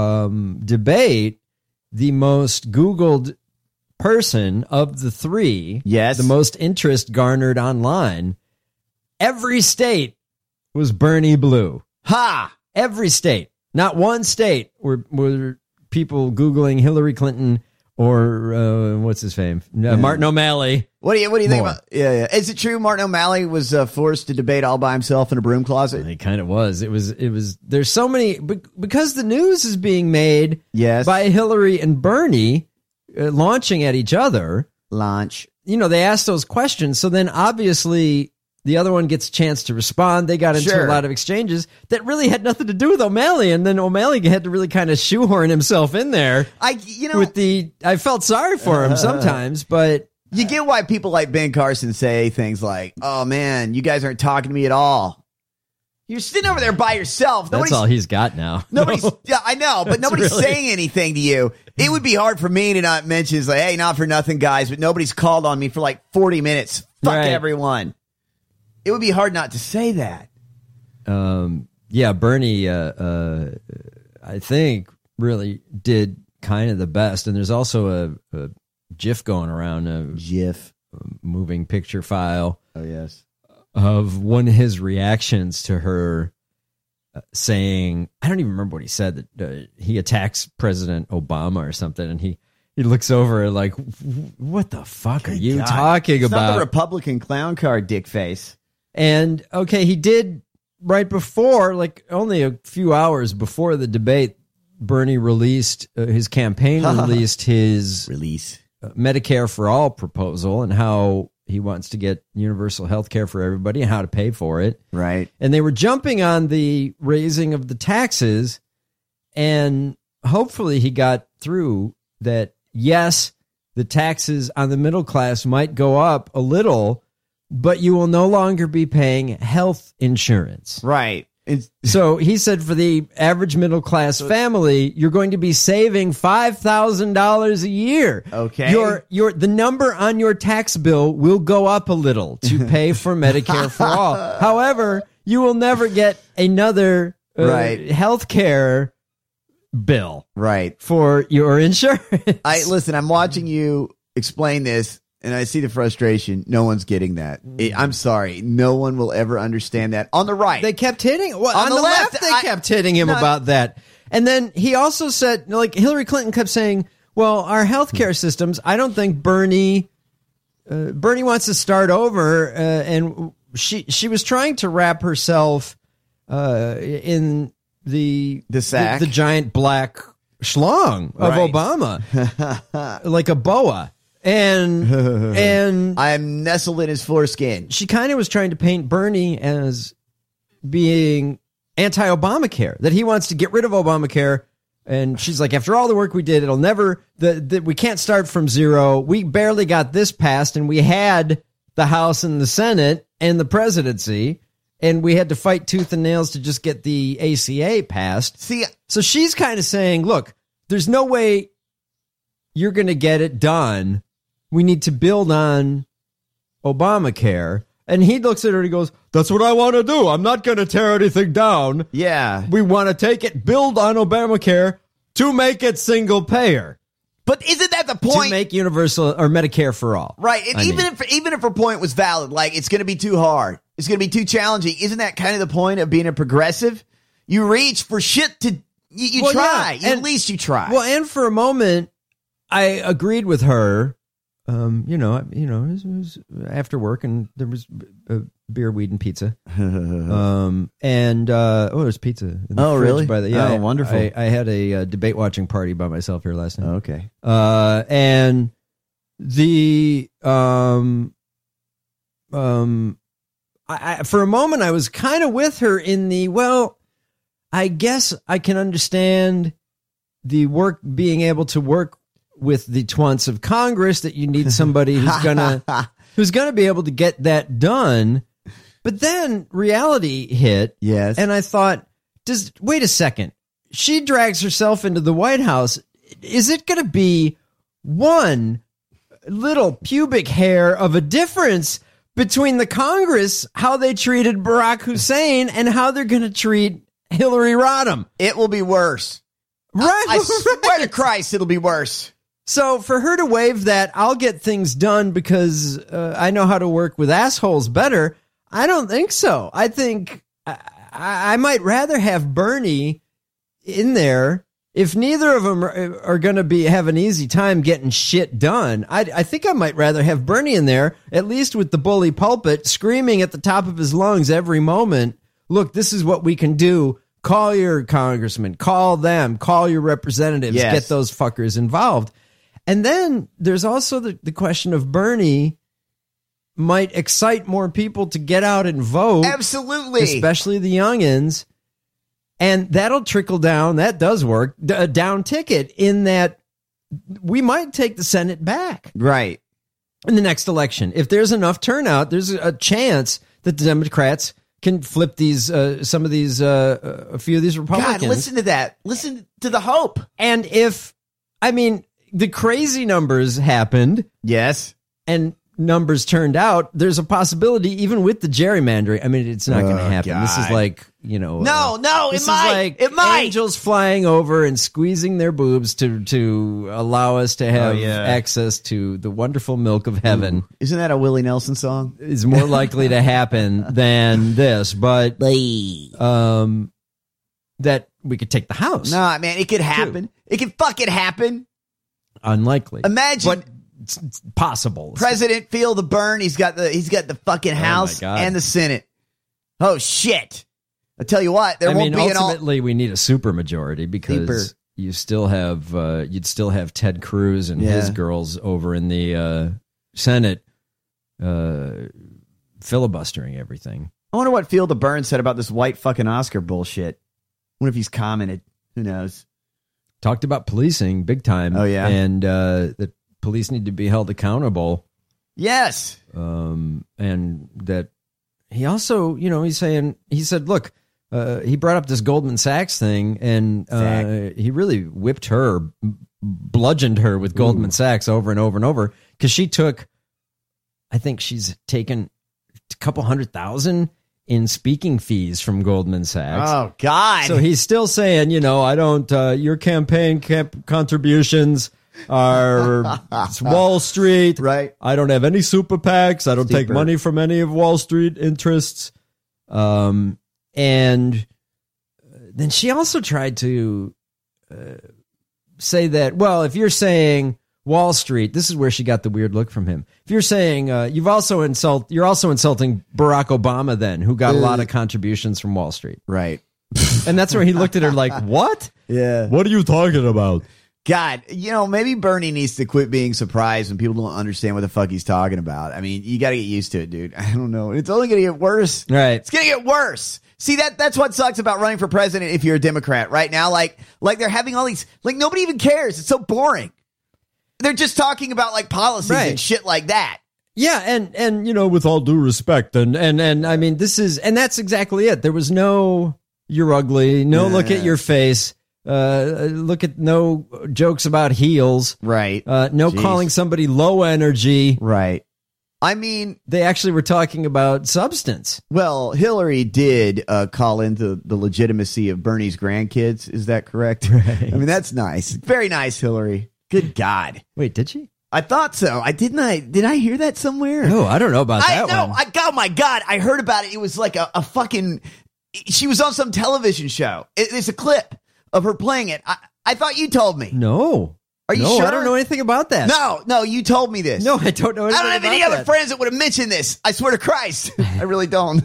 debate, the most Googled person of the three, the most interest garnered online, every state was Bernie Blue. Ha! Every state. Not one state were people Googling Hillary Clinton or what's his name? Martin O'Malley. What do you think about? Yeah. Is it true Martin O'Malley was forced to debate all by himself in a broom closet? He kind of was. It was. There's so many because the news is being made by Hillary and Bernie launching at each other. Launch. They asked those questions. So then obviously the other one gets a chance to respond. They got into a lot of exchanges that really had nothing to do with O'Malley, and then O'Malley had to really kind of shoehorn himself in there. I felt sorry for him sometimes, but you get why people like Ben Carson say things like, "Oh man, you guys aren't talking to me at all. You're sitting over there by yourself." That's all he's got now. Yeah, I know, but nobody's saying anything to you. It would be hard for me to not mention, it's like, hey, not for nothing, guys, but nobody's called on me for like 40 minutes. Fuck everyone. It would be hard not to say that. Yeah, Bernie, I think, really did kind of the best. And there's also a GIF going around, a moving picture file. Oh, yes. Of one of his reactions to her saying, I don't even remember what he said, that he attacks President Obama or something, and he looks over like, what the fuck are you talking about? Not the Republican clown car, dick face. And, okay, he did right before, like only a few hours before the debate, Bernie released, his campaign released his Medicare for All proposal and how he wants to get universal health care for everybody and how to pay for it. Right. And they were jumping on the raising of the taxes, and hopefully he got through that, yes, the taxes on the middle class might go up a little, but you will no longer be paying health insurance. Right. So he said for the average middle class family, you're going to be saving $5,000 a year. Okay. The number on your tax bill will go up a little to pay for Medicare for all. However, you will never get another health care bill for your insurance. I'm watching you explain this, and I see the frustration. No one's getting that. I'm sorry. No one will ever understand that. On the right. They kept hitting. Well, on the left, they kept hitting him about that. And then he also said, like, Hillary Clinton kept saying, well, our healthcare systems, I don't think Bernie wants to start over. And she was trying to wrap herself in the sack, the giant black schlong of Obama, like a boa. And I am nestled in his foreskin. She kind of was trying to paint Bernie as being anti-Obamacare, that he wants to get rid of Obamacare. And she's like, after all the work we did, it'll never, we can't start from zero. We barely got this passed, and we had the House and the Senate and the presidency, and we had to fight tooth and nails to just get the ACA passed. So she's kind of saying, look, there's no way you're going to get it done. We need to build on Obamacare. And he looks at her and he goes, that's what I want to do. I'm not going to tear anything down. Yeah. We want to take it, build on Obamacare to make it single payer. But isn't that the point? To make universal or Medicare for all. Right. And even if her point was valid, like, it's going to be too hard, it's going to be too challenging. Isn't that kind of the point of being a progressive? You reach for shit to, you try. Yeah. At least you try. Well, and for a moment, I agreed with her. It was after work, and there was beer, weed, and pizza. It was pizza. Oh, really? Wonderful. I had a debate watching party by myself here last night. Oh, okay. And the for a moment I was kind of with her in the, well, I guess I can understand the work, being able to work with the twants of Congress, that you need somebody who's gonna be able to get that done. But then reality hit. Yes. And I thought, wait a second. She drags herself into the White House. Is it gonna be one little pubic hair of a difference between the Congress, how they treated Barack Hussein, and how they're gonna treat Hillary Rodham? It will be worse. Right. I swear to Christ, it'll be worse. So for her to wave that, I'll get things done because I know how to work with assholes better, I don't think so. I think I might rather have Bernie in there. If neither of them are going to have an easy time getting shit done, I think I might rather have Bernie in there, at least with the bully pulpit, screaming at the top of his lungs every moment, look, this is what we can do. Call your congressman, call them, call your representatives, get those fuckers involved. And then there's also the question of Bernie might excite more people to get out and vote. Absolutely. Especially the youngins. And that'll trickle down. That does work. A down ticket in that we might take the Senate back. Right. In the next election. If there's enough turnout, there's a chance that the Democrats can flip these, a few of these Republicans. God, listen to that. Listen to the hope. And the crazy numbers happened. Yes. And numbers turned out, there's a possibility even with the gerrymandering. I mean, it's not going to happen. God. This is like, it might. It might. Angels flying over and squeezing their boobs to allow us to have access to the wonderful milk of heaven. Ooh. Isn't that a Willie Nelson song? Is more likely to happen than this, but that we could take the House. No, man, it could happen. It could fucking happen. Unlikely. Imagine. But it's possible. President feel the burn. He's got the fucking House and the Senate. Oh shit! I tell you what, there won't be ultimately we need a supermajority because you still have you'd still have Ted Cruz and his girls over in the Senate filibustering everything. I wonder what Feel the Burn said about this white fucking Oscar bullshit. I wonder if he's commented. Who knows? Talked about policing big time. Oh yeah, and that police need to be held accountable. Yes. And that he also, he said, look, he brought up this Goldman Sachs thing and he really bludgeoned her with Goldman Sachs over and over and over because I think she's taken a couple $100,000 in speaking fees from Goldman Sachs. Oh, God. So he's still saying, I don't, your campaign contributions are Wall Street. Right. I don't have any super PACs. I don't take money from any of Wall Street interests. And then she also tried to say that, well, if you're saying Wall Street, this is where she got the weird look from him. If you're saying you're also insulting Barack Obama then, who got a lot of contributions from Wall Street. Right. And that's where he looked at her like, what? Yeah. What are you talking about? God, maybe Bernie needs to quit being surprised when people don't understand what the fuck he's talking about. I mean, you got to get used to it, dude. I don't know. It's only going to get worse. Right. It's going to get worse. See, that's what sucks about running for president if you're a Democrat right now. Like they're having all these, nobody even cares. It's so boring. They're just talking about policies and shit like that. Yeah, and with all due respect, and I mean that's exactly it. There was no you're ugly, no look at your face, look at no jokes about heels, right? No calling somebody low energy, right? I mean, they actually were talking about substance. Well, Hillary did call into the legitimacy of Bernie's grandkids. Is that correct? Right. I mean, that's nice. Very nice, Hillary. Good God. Wait, did she? I thought so. Did I hear that somewhere? No, I don't know about that one. Oh my God. I heard about it. It was like a fucking, she was on some television show. It's a clip of her playing it. I thought you told me. No. Are you sure? I don't know anything about that. No, you told me this. No, I don't know anything about that. I don't have any other friends that would have mentioned this. I swear to Christ. I really don't.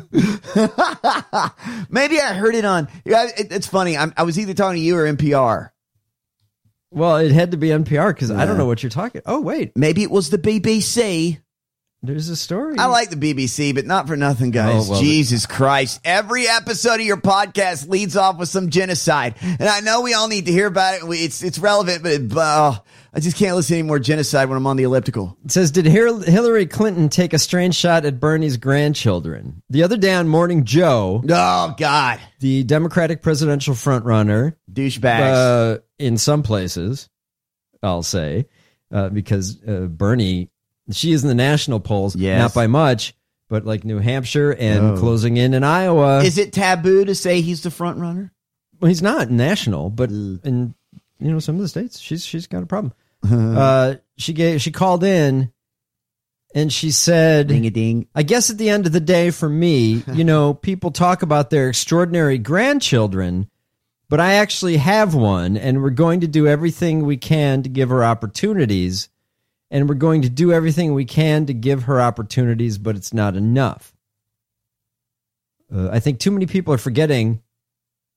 Maybe I heard it on, it's funny. I was either talking to you or NPR. Well, it had to be NPR because I don't know what you're talking. Oh, wait. Maybe it was the BBC. There's a story. I like the BBC, but not for nothing, guys. Jesus Christ. Every episode of your podcast leads off with some genocide. And I know we all need to hear about it. It's relevant, but I just can't listen to any more genocide when I'm on the elliptical. It says, did Hillary Clinton take a strange shot at Bernie's grandchildren? The other day on Morning Joe. Oh, God. The Democratic presidential frontrunner. Douchebags. In some places, I'll say, because Bernie, she is in the national polls, not by much, but like New Hampshire and closing in Iowa. Is it taboo to say he's the front runner? Well, he's not national, but in some of the states, she's got a problem. She called in and she said, ding-a-ding. I guess at the end of the day for me, people talk about their extraordinary grandchildren, but I actually have one, and we're going to do everything we can to give her opportunities, and we're going to do everything we can to give her opportunities, but it's not enough. I think too many people are forgetting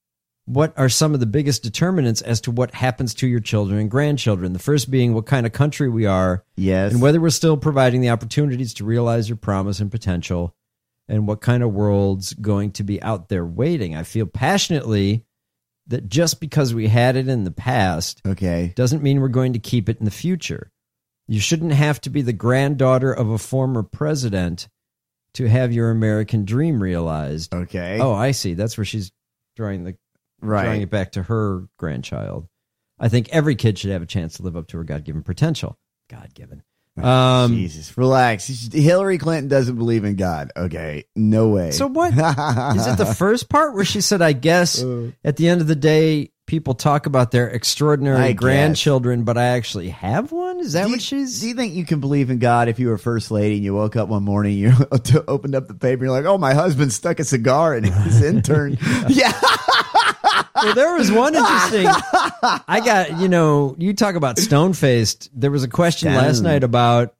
what are some of the biggest determinants as to what happens to your children and grandchildren? The first being what kind of country we are. Yes. And whether we're still providing the opportunities to realize your promise and potential, and what kind of world's going to be out there waiting. I feel passionately that just because we had it in the past doesn't mean we're going to keep it in the future. You shouldn't have to be the granddaughter of a former president to have your American dream realized. Okay. Oh, I see. That's where she's drawing it back to her grandchild. I think every kid should have a chance to live up to her God-given potential. God-given. Jesus, relax. Hillary Clinton doesn't believe in God. Okay, no way. So what? Is it the first part where she said, I guess at the end of the day, people talk about their extraordinary grandchildren, but I actually have one? Is that what she's... Do you think you can believe in God if you were first lady and you woke up one morning, you opened up the paper, and you're like, oh, my husband stuck a cigar in his intern. Yeah. Well, there was one interesting. I got, you talk about stone-faced. There was a question last night about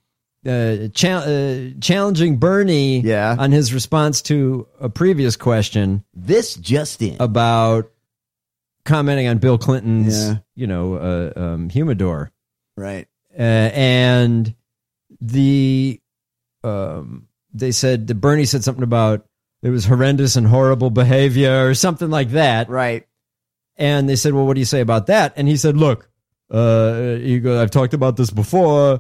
challenging Bernie on his response to a previous question. This just in. About commenting on Bill Clinton's, humidor. Right. And they said that Bernie said something about it was horrendous and horrible behavior or something like that. Right. And they said, well, what do you say about that? And he said, look, I've talked about this before,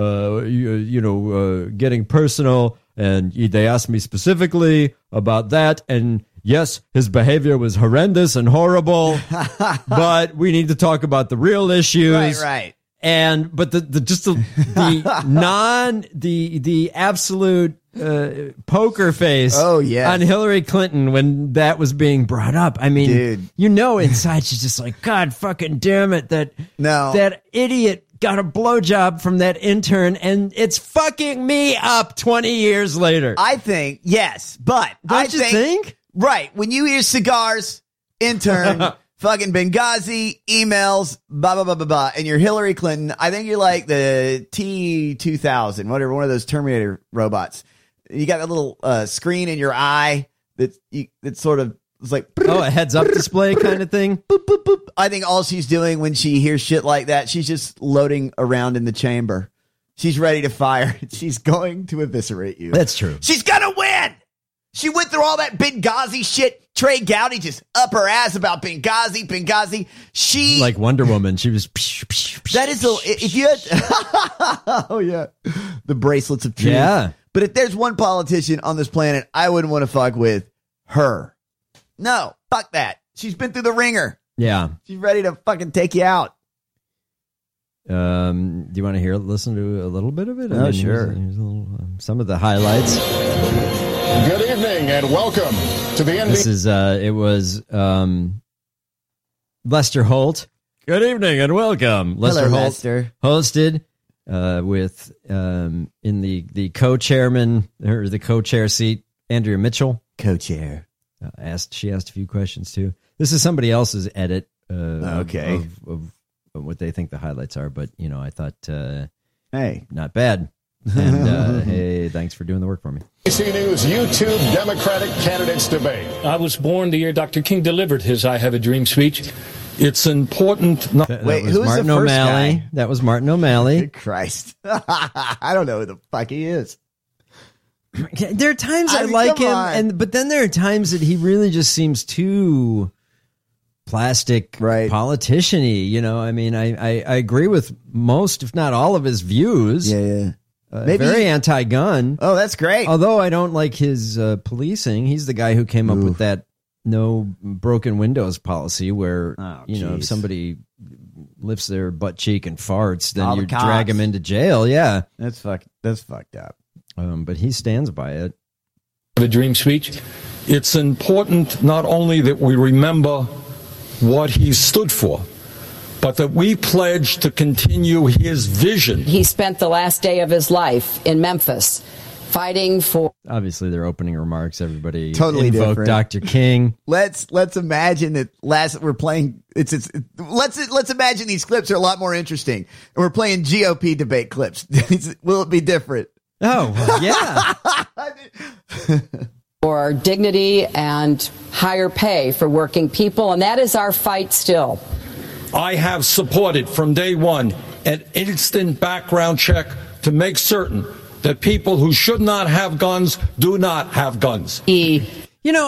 getting personal. And they asked me specifically about that. And yes, his behavior was horrendous and horrible, but we need to talk about the real issues. Right. But the absolute poker face on Hillary Clinton when that was being brought up. I mean, inside she's just like, God fucking damn it, that idiot got a blowjob from that intern and it's fucking me up 20 years later. I think, yes, but Don't you think? Right. When you hear cigars, intern, fucking Benghazi, emails, blah, blah, blah, blah, blah, and you're Hillary Clinton, I think you're like the T-2000, whatever, one of those Terminator robots. You got that little screen in your eye that sort of is like... Oh, a heads-up display kind of thing? Boop, boop, boop. I think all she's doing when she hears shit like that, she's just loading around in the chamber. She's ready to fire. She's going to eviscerate you. That's true. She's gonna win! She went through all that Benghazi shit. Trey Gowdy just up her ass about Benghazi. She... Like Wonder Woman. She was... That is... If you had... Oh, yeah. The bracelets of truth. Yeah. But if there's one politician on this planet I wouldn't want to fuck with, her. No, fuck that. She's been through the ringer. Yeah. She's ready to fucking take you out. Do you want to listen to a little bit of it? Oh, sure. Here's some of the highlights. Good evening and welcome to the NBC. This is, it was Lester Holt. Good evening and welcome. Lester Holt hosted with in the co-chairman or the co-chair seat, Andrea Mitchell. Co-chair. She asked a few questions too. This is somebody else's edit of what they think the highlights are, but I thought hey, not bad. And hey, thanks for doing the work for me. NBC News YouTube Democratic candidates debate. I was born the year Dr. King delivered his I Have a Dream speech. It's important not... Wait, who was Martin O'Malley? Guy? That was Martin O'Malley. Good Christ. I don't know who the fuck he is. There are times I like him, but then there are times that he really just seems too plastic politician-y. I mean, I agree with most, if not all, of his views. Yeah. Very anti-gun. Oh, that's great. Although I don't like his policing. He's the guy who came up with that no broken windows policy where, if somebody lifts their butt cheek and farts, then you drag him into jail. Yeah. That's fucked up. But he stands by it. The dream speech. It's important not only that we remember what he stood for, but that we pledge to continue his vision. He spent the last day of his life in Memphis fighting for... Obviously, their opening remarks, everybody totally invoked different. Dr. King. Let's imagine that we're playing... Let's imagine these clips are a lot more interesting. And we're playing GOP debate clips. Will it be different? Oh, yeah. for dignity and higher pay for working people, and that is our fight still. I have supported from day one an instant background check to make certain that people who should not have guns do not have guns. You know,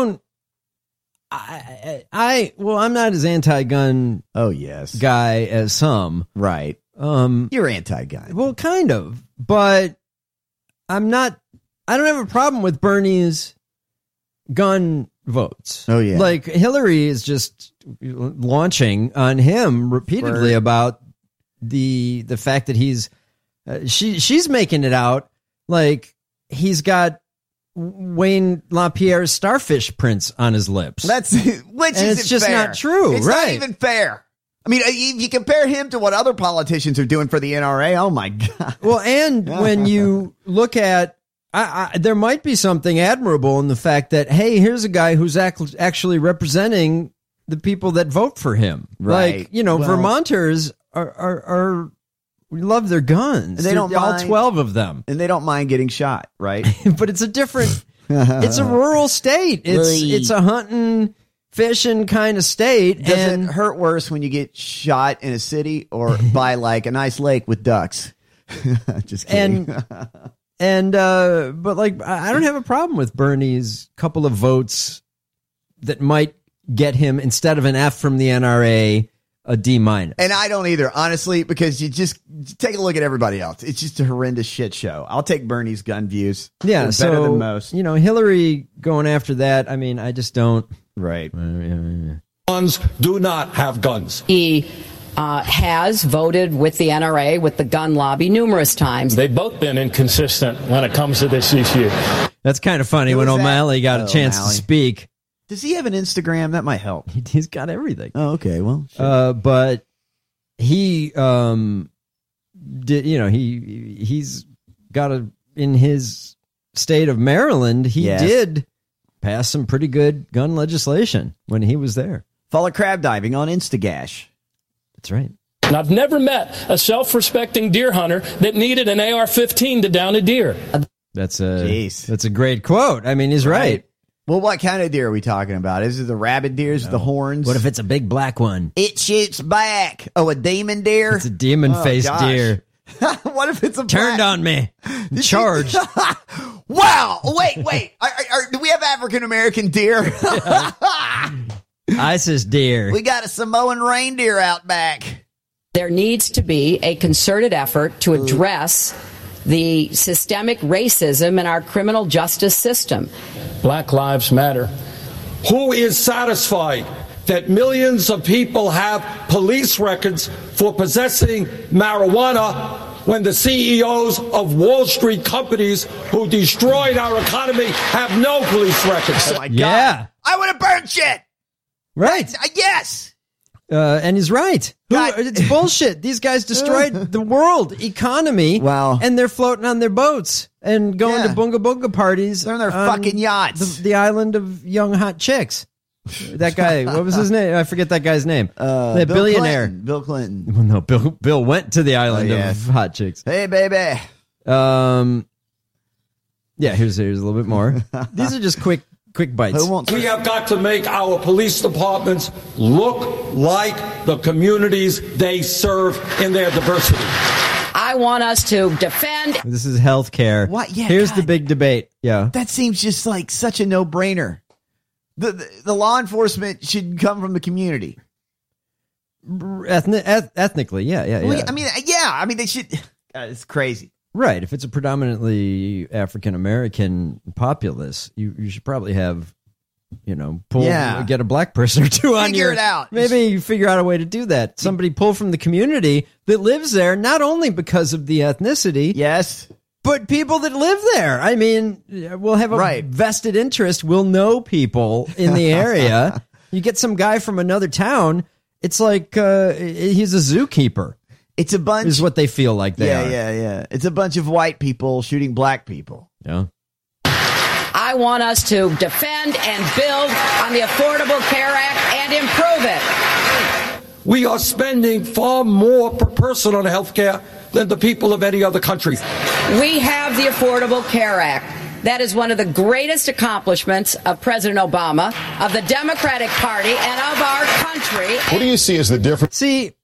I'm not as anti-gun guy as some. Right. You're anti-gun. Well, kind of. But I don't have a problem with Bernie's gun votes. Oh, yeah. Like, Hillary is just launching on him repeatedly about the fact that she's making it out like he's got Wayne LaPierre's starfish prints on his lips. It's just fair. not true. It's not even fair. I mean, if you compare him to what other politicians are doing for the NRA, oh my God. Well, and when you look at, there might be something admirable in the fact that, hey, here's a guy who's actually representing the people that vote for him. Right. Like, Vermonters are we love their guns. And they don't all mind, 12 of them. And they don't mind getting shot, right? But it's a different, it's a rural state. It's a hunting, fishing kind of state. Does it hurt worse when you get shot in a city or by like a nice lake with ducks? Just kidding. But like, I don't have a problem with Bernie's couple of votes that might get him, instead of an F from the NRA, a D-. And I don't either, honestly, because you just take a look at everybody else. It's just a horrendous shit show. I'll take Bernie's gun views. Yeah, They're better than most. Hillary going after that, I mean, I just don't. Right. Guns do not have guns. He has voted with the NRA, with the gun lobby, numerous times. They've both been inconsistent when it comes to this issue. That's kind of funny when O'Malley got a chance to speak. Does he have an Instagram? That might help. He's got everything. Oh, okay. Well, sure. But he did. He's got in his state of Maryland. He did pass some pretty good gun legislation when he was there. Follow Crab Diving on Instagash. That's right. And I've never met a self-respecting deer hunter that needed an AR-15 to down a deer. That's a great quote. I mean, he's right. Well, what kind of deer are we talking about? Is it the rabbit deers with the horns? What if it's a big black one? It shoots back. Oh, a demon deer? It's a demon-faced deer. What if it's a turned on me? Charged. Wow. Wait. Do we have African-American deer? ISIS deer. We got a Samoan reindeer out back. There needs to be a concerted effort to address the systemic racism in our criminal justice system. Black Lives Matter. Who is satisfied that millions of people have police records for possessing marijuana when the CEOs of Wall Street companies who destroyed our economy have no police records? Oh my God. Yeah. I would have burned shit. Right. Yes. And he's right. It's bullshit. These guys destroyed the world economy. Wow. And they're floating on their boats and going to bunga bunga parties. They're on their fucking yachts. The island of young hot chicks. That guy, what was his name? I forget that guy's name. The billionaire. Bill Clinton. Well, no, Bill went to the island of hot chicks. Hey, baby. Yeah, here's a little bit more. These are just quick bites. We have got to make our police departments look like the communities they serve in their diversity. I want us to defend. This is healthcare. What? Yeah, here's the big debate. Yeah. That seems just like such a no-brainer. The law enforcement should come from the community. Ethnically, yeah. Well, I mean, they should. God, it's crazy. Right. If it's a predominantly African-American populace, you should probably have, get a black person or two on Figure it out. Maybe you figure out a way to do that. Somebody pull from the community that lives there, not only because of the ethnicity. Yes. But people that live there. I mean, we'll have a vested interest. We'll know people in the area. You get some guy from another town, it's like he's a zookeeper. It's a bunch. Is what they feel like they are. Yeah. It's a bunch of white people shooting black people. Yeah. I want us to defend and build on the Affordable Care Act and improve it. We are spending far more per person on health care than the people of any other country. We have the Affordable Care Act. That is one of the greatest accomplishments of President Obama, of the Democratic Party, and of our country. What do you see as the difference? See,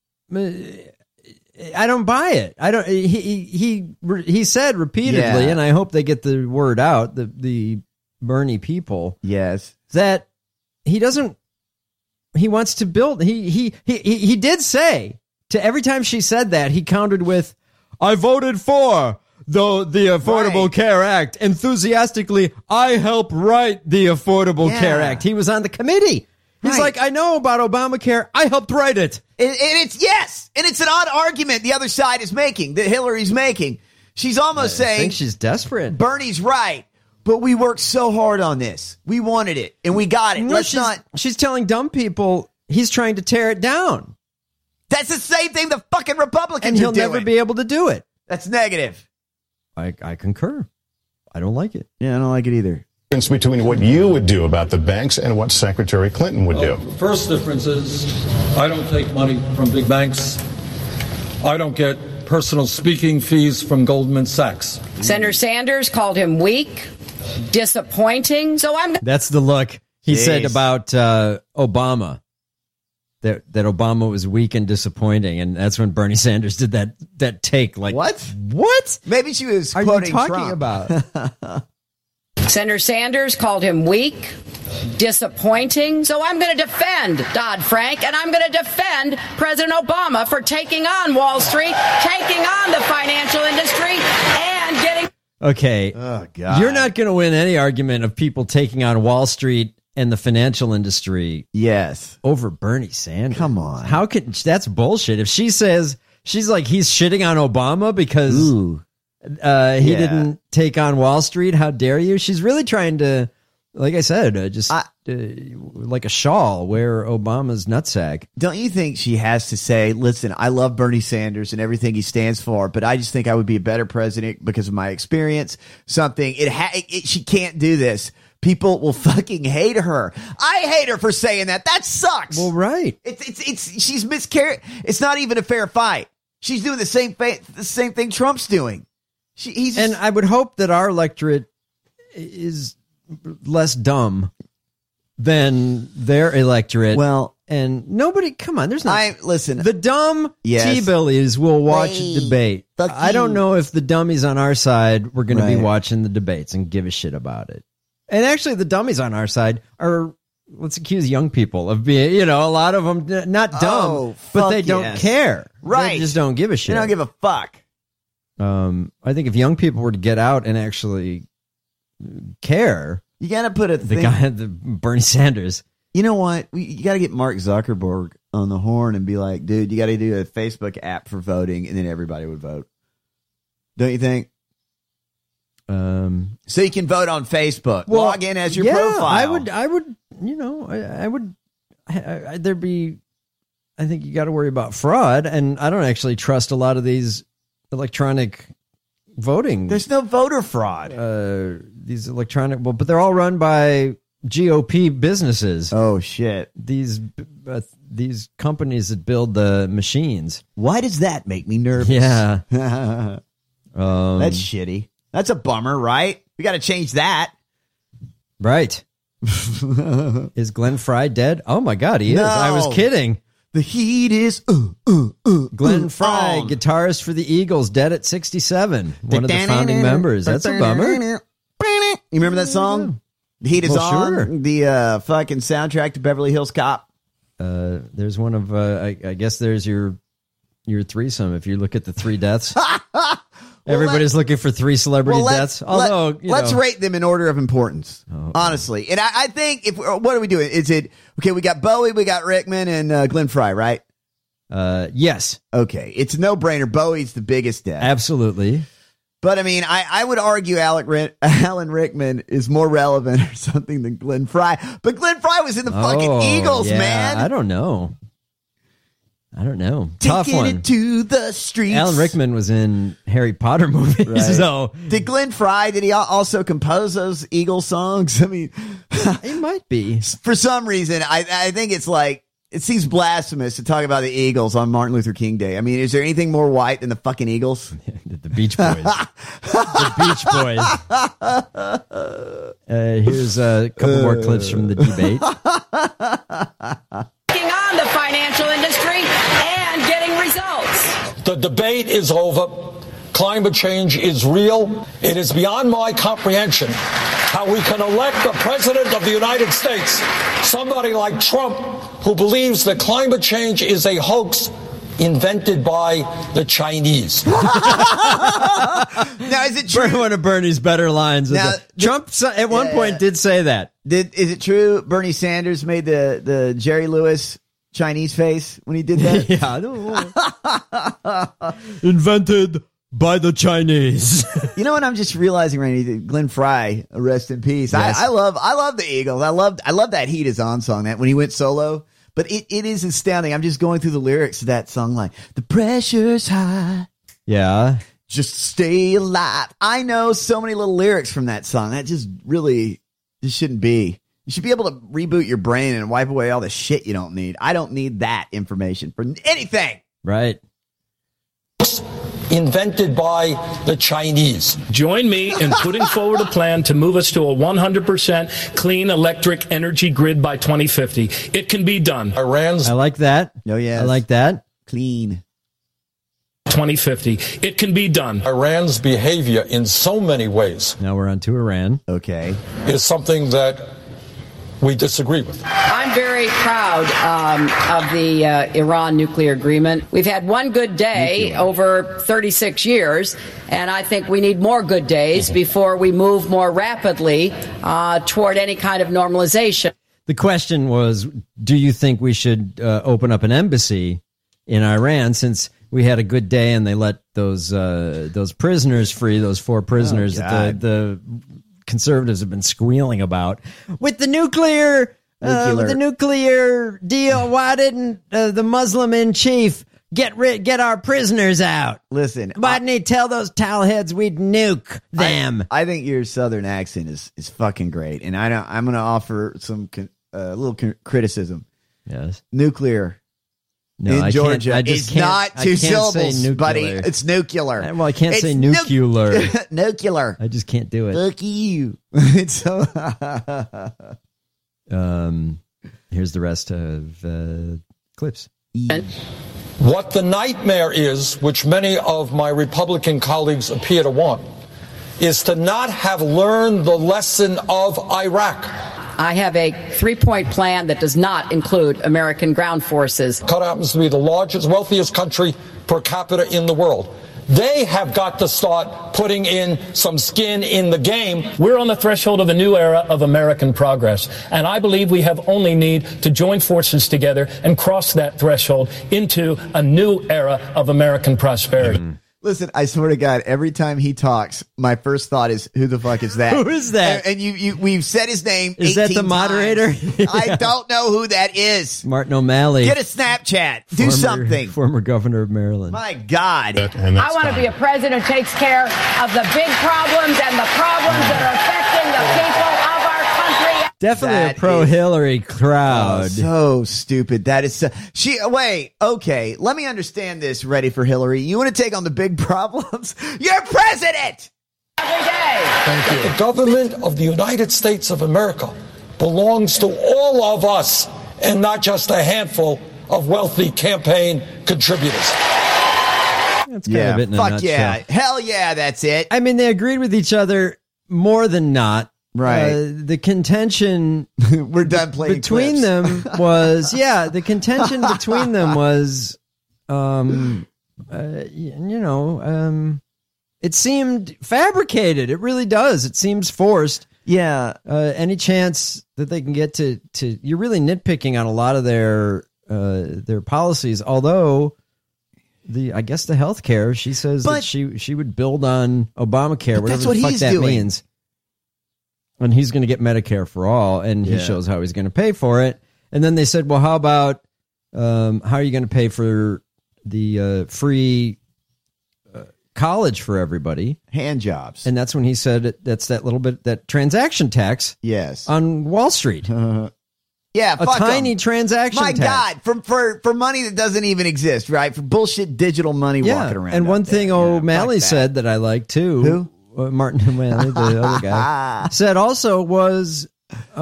I don't buy it. I don't. He said repeatedly, and I hope they get the word out. The Bernie people, yes, that he doesn't. He wants to build. He did say to every time she said that, he countered with, "I voted for the Affordable Care Act enthusiastically. I helped write the Affordable Care Act." He was on the committee. He's like, I know about Obamacare. I helped write it. And it's an odd argument the other side is making, that Hillary's making. She's almost saying, I think she's desperate. Bernie's right, but we worked so hard on this. We wanted it, and we got it. No, she's telling dumb people he's trying to tear it down. That's the same thing the fucking Republicans and he'll are doing. never be able to do it. That's negative. I concur. I don't like it. Yeah, I don't like it either. Between what you would do about the banks and what Secretary Clinton would do. The first difference is I don't take money from big banks. I don't get personal speaking fees from Goldman Sachs. Senator Sanders called him weak, disappointing. So That's the look he said about Obama. That Obama was weak and disappointing, and that's when Bernie Sanders did that take. Like what? Maybe she was Are quoting you talking Trump. about? Senator Sanders called him weak, disappointing. So I'm going to defend Dodd-Frank, and I'm going to defend President Obama for taking on Wall Street, taking on the financial industry, and getting... Okay. Oh, God. You're not going to win any argument of people taking on Wall Street and the financial industry. Yes. Over Bernie Sanders. Come on. How could... That's bullshit. If she says... She's like, he's shitting on Obama because... Ooh. He didn't take on Wall Street. How dare you? She's really trying to, like I said, like a shawl, wear Obama's nutsack. Don't you think she has to say, listen, I love Bernie Sanders and everything he stands for, but I just think I would be a better president because of my experience? She can't do this. People will fucking hate her. I hate her for saying that. That sucks. Well, right. She's miscarried. It's not even a fair fight. She's doing the same thing Trump's doing. And I would hope that our electorate is less dumb than their electorate. Well, and nobody, come on, there's not. Listen, the dumb T-billies will watch a debate. I don't know if the dummies on our side were going to be watching the debates and give a shit about it. And actually, the dummies on our side are, let's accuse young people of being, a lot of them not dumb, but they don't care. Right. They just don't give a shit. They don't give a fuck. I think if young people were to get out and actually care, you got to put the Bernie Sanders. You know what? You got to get Mark Zuckerberg on the horn and be like, dude, you got to do a Facebook app for voting, and then everybody would vote. Don't you think? So you can vote on Facebook. Log in as your profile. I think you got to worry about fraud, and I don't actually trust a lot of these electronic voting. There's no voter fraud. These electronic, but they're all run by GOP businesses. Oh shit! These companies that build the machines. Why does that make me nervous? Yeah, that's shitty. That's a bummer, right? We got to change that. Right. Is Glenn Frey dead? Oh my God, he is. I was kidding. The heat is Glenn Frey, guitarist for the Eagles, dead at 67. One of the founding members. That's a bummer. You remember that song? The heat is on. Sure. The fucking soundtrack to Beverly Hills Cop. There's one of I guess there's your threesome. If you look at the 3 deaths, everybody's looking for 3 celebrity deaths. Although let's rate them in order of importance, honestly. And I think what are we doing? Is it okay? We got Bowie, we got Rickman, and Glenn Frey, right? Yes. Okay, it's a no-brainer. Bowie's the biggest death, absolutely. But I mean, I would argue Alan Rickman is more relevant or something than Glenn Frey. But Glenn Frey was in the fucking Eagles, man. I don't know. Tough Taking one. It to the streets. Alan Rickman was in Harry Potter movies. Right. So did Glenn Frey? Did he also compose those Eagles songs? I mean, it might be. For some reason, I think it's like it seems blasphemous to talk about the Eagles on Martin Luther King Day. I mean, is there anything more white than the fucking Eagles? The Beach Boys. The Beach Boys. Here's a couple more clips from the debate. Taking on the financial industry and getting results. The debate is over. Climate change is real. It is beyond my comprehension how we can elect the President of the United States, somebody like Trump, who believes that climate change is a hoax invented by the Chinese. Now, is it true? One of Bernie's better lines. Now, Trump at one point did say that. Is it true Bernie Sanders made the Jerry Lewis Chinese face when he did that? Yeah. Invented by the Chinese. You know what I'm just realizing right now? Glenn Frey, rest in peace. Yes. I love the Eagles. I love that Heat Is On song, that when he went solo. But it is astounding. I'm just going through the lyrics of that song, like the pressure's high. Yeah. Just stay alive. I know so many little lyrics from that song. That just really, this shouldn't be. You should be able to reboot your brain and wipe away all the shit you don't need. I don't need that information for anything. Right. Invented by the Chinese. Join me in putting forward a plan to move us to a 100% clean electric energy grid by 2050. It can be done. I like that. Oh, yes. I like that. Clean. 2050. It can be done. Iran's behavior in so many ways. Now we're on to Iran. Okay. Is something that we disagree with. I'm very proud of the Iran nuclear agreement. We've had one good day over 36 years, and I think we need more good days before we move more rapidly toward any kind of normalization. The question was, do you think we should open up an embassy in Iran, since we had a good day and they let those prisoners free, those 4 prisoners that the conservatives have been squealing about with the nuclear deal. Why didn't the Muslim in chief get our prisoners out? Listen, why didn't he tell those towelheads we'd nuke them? I think your Southern accent is fucking great, and I'm going to offer some little criticism. Yes, nuclear. No, in Georgia, it's not 2 syllables, buddy. It's nuclear. Well, I can't say nuclear. Nuclear. I just can't do it. Fuck you. It's so. Here's the rest of clips. What the nightmare is, which many of my Republican colleagues appear to want, is to not have learned the lesson of Iraq. I have a 3-point plan that does not include American ground forces. Qatar happens to be the largest, wealthiest country per capita in the world. They have got to start putting in some skin in the game. We're on the threshold of a new era of American progress, and I believe we have only need to join forces together and cross that threshold into a new era of American prosperity. Listen, I swear to God, every time he talks, my first thought is, who the fuck is that? Who is that? And we've said his name 18 Is that the moderator? I don't know who that is. Martin O'Malley. Get a Snapchat. Do something. Former governor of Maryland. My God. I want to be a president who takes care of the big problems and the problems that are affecting the people of our country. Definitely a pro-Hillary crowd. Oh, so stupid. That is wait, okay. Let me understand this, Ready for Hillary. You want to take on the big problems? You're president! Every day. Thank you. The government of the United States of America belongs to all of us and not just a handful of wealthy campaign contributors. That's kind of it in a nutshell. Yeah. Hell yeah, that's it. I mean, they agreed with each other more than not. Right. The contention we're done playing between them was the contention between them was it seemed fabricated. It really does. It seems forced. Yeah. Any chance that they can get to you're really nitpicking on a lot of their policies, although I guess the healthcare, she says that she would build on Obamacare, whatever the fuck that means. And he's going to get Medicare for all, and he shows how he's going to pay for it. And then they said, well, how about how are you going to pay for the free college for everybody? Hand jobs. And that's when he said that's that little bit, that transaction tax yes, on Wall Street. Yeah, a tiny transaction My tax. God, for money that doesn't even exist, right? For bullshit digital money walking around. And one thing O'Malley said that I like too. Who? Martin O'Malley, the other guy, said also was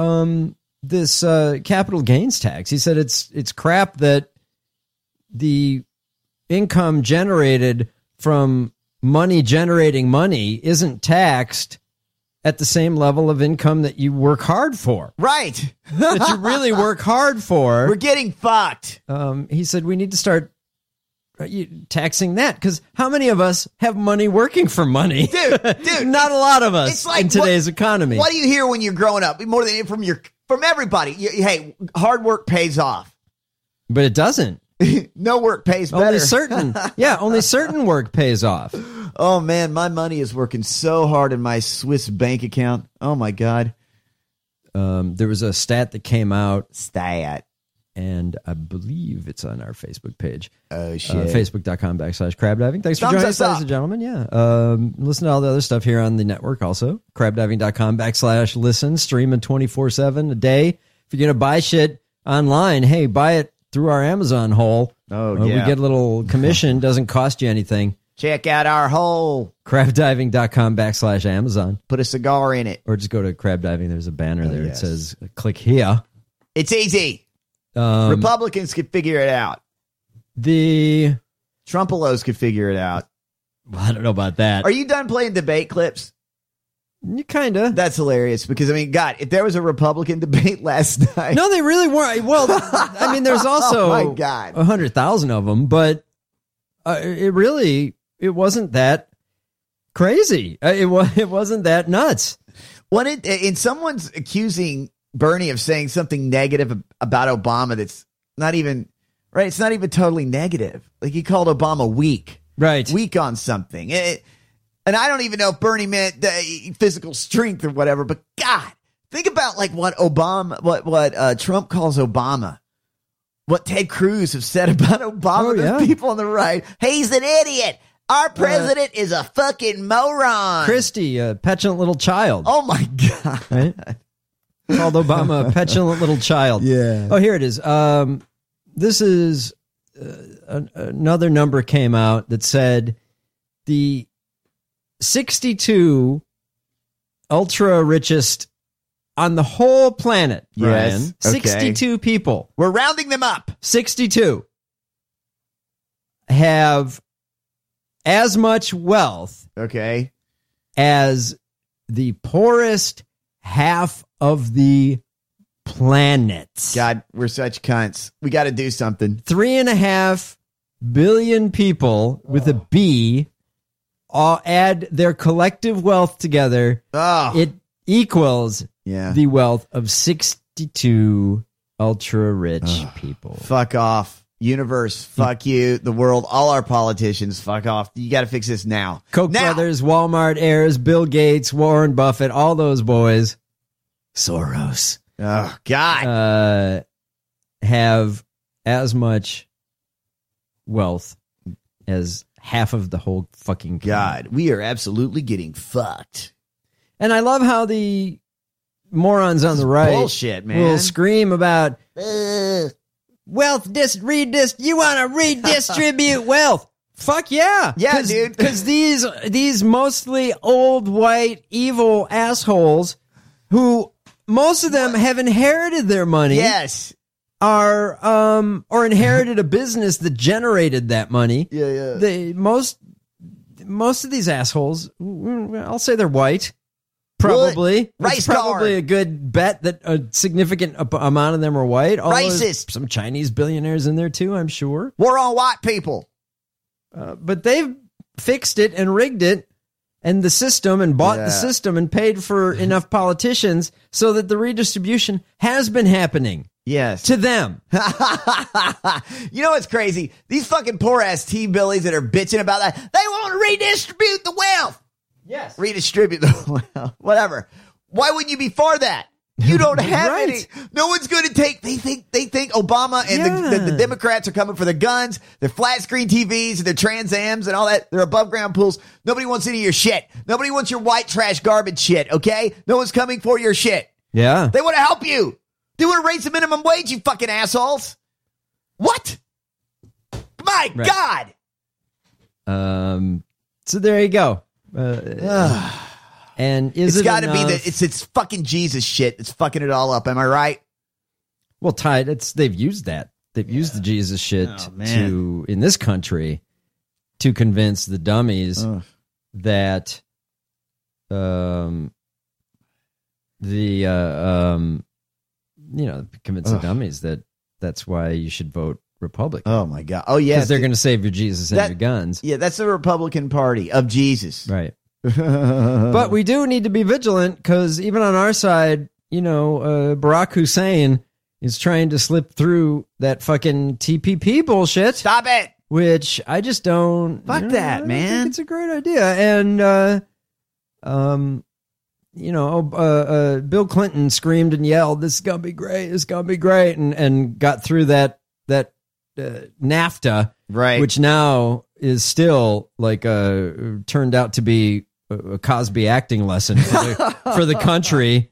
this capital gains tax. He said it's crap that the income generated from money generating money isn't taxed at the same level of income that you work hard for. Right. That you really work hard for. We're getting fucked. He said we need to start taxing that, because how many of us have money working for money? Dude, not a lot of us it's like, in today's economy. What do you hear when you're growing up? More than from everybody. Hey, hard work pays off. But it doesn't. No work pays better. Only certain work pays off. Oh man, my money is working so hard in my Swiss bank account. Oh my God. There was a stat that came out. And I believe it's on our Facebook page. Oh shit. Facebook.com/crabdiving. Thanks for joining us, ladies and gentlemen. Yeah. Listen to all the other stuff here on the network also. Crabdiving.com/listen. Streaming 24/7 a day. If you're going to buy shit online, hey, buy it through our Amazon hole. We get a little commission. Doesn't cost you anything. Check out our hole. Crabdiving.com/Amazon. Put a cigar in it. Or just go to Crab Diving. There's a banner there. It says, click here. It's easy. Republicans could figure it out. The Trumpelos could figure it out. Well, I don't know about that. Are you done playing debate clips? You kind of. That's hilarious because, I mean, God, if there was a Republican debate last night. No, they really weren't. Well, I mean, there's also 100,000 of them, but it wasn't that crazy. It wasn't that nuts. In someone's accusing Bernie of saying something negative about Obama that's not even right. It's not even totally negative. Like he called Obama weak, right? Weak on something. And I don't even know if Bernie meant physical strength or whatever. But God, think about like what Trump calls Obama. What Ted Cruz have said about Obama. People on the right. He's an idiot. Our president is a fucking moron. Christie, a petulant little child. Oh my God. Right? Called Obama a petulant little child. Yeah. Oh, here it is. This is another number came out that said the 62 ultra richest on the whole planet. Yes. Brian, 62 people. We're rounding them up. 62 have as much wealth. Okay. As the poorest half of the planet. God, we're such cunts. We got to do something. 3.5 billion people with a B all add their collective wealth together. It equals the wealth of 62 ultra rich people. Fuck off. Universe, fuck you. The world, all our politicians, fuck off. You got to fix this now. Koch brothers, Walmart heirs, Bill Gates, Warren Buffett, all those boys. Soros. Oh, God. Have as much wealth as half of the whole fucking God, we are absolutely getting fucked. And I love how the morons on the right bullshit, man. will scream about wealth, you want to redistribute wealth. Fuck yeah. Yeah, dude. Because these mostly old, white, evil assholes who most of them have inherited their money. Yes. Or inherited a business that generated that money. Yeah. Most of these assholes, I'll say they're white. Probably. Rice it's probably a good bet that a significant amount of them are white. Racist. Some Chinese billionaires in there too, I'm sure. We're all white people. But they've fixed it and rigged it and the system and bought the system and paid for enough politicians so that the redistribution has been happening. Yes. To them. You know what's crazy? These fucking poor ass T-billies that are bitching about that, they want to redistribute the wealth. Yes. Redistribute the wealth. Whatever. Why wouldn't you be for that? You don't have any. No one's going to take. They think Obama and the Democrats are coming for the guns, their flat screen TVs, and their Trans Ams and all that. Their above ground pools. Nobody wants any of your shit. Nobody wants your white trash garbage shit. Okay. No one's coming for your shit. Yeah. They want to help you. They want to raise the minimum wage, you fucking assholes. What? My God. So there you go. And it's got to be that it's fucking Jesus shit that's fucking it all up. Am I right? Well, Ty, they've used that. They've used the Jesus shit in this country to convince the dummies that convince the dummies that that's why you should vote Republican. Oh my God. Oh yeah. Because they're going to save your Jesus and your guns. Yeah, that's the Republican Party of Jesus. Right. But we do need to be vigilant because even on our side, Barack Hussein is trying to slip through that fucking TPP bullshit. Stop it. Which I just don't. Fuck that, man. It's a great idea. And, Bill Clinton screamed and yelled, "This is going to be great. This is going to be great." And got through that NAFTA, right? Which now is still like turned out to be a Cosby acting lesson for the country.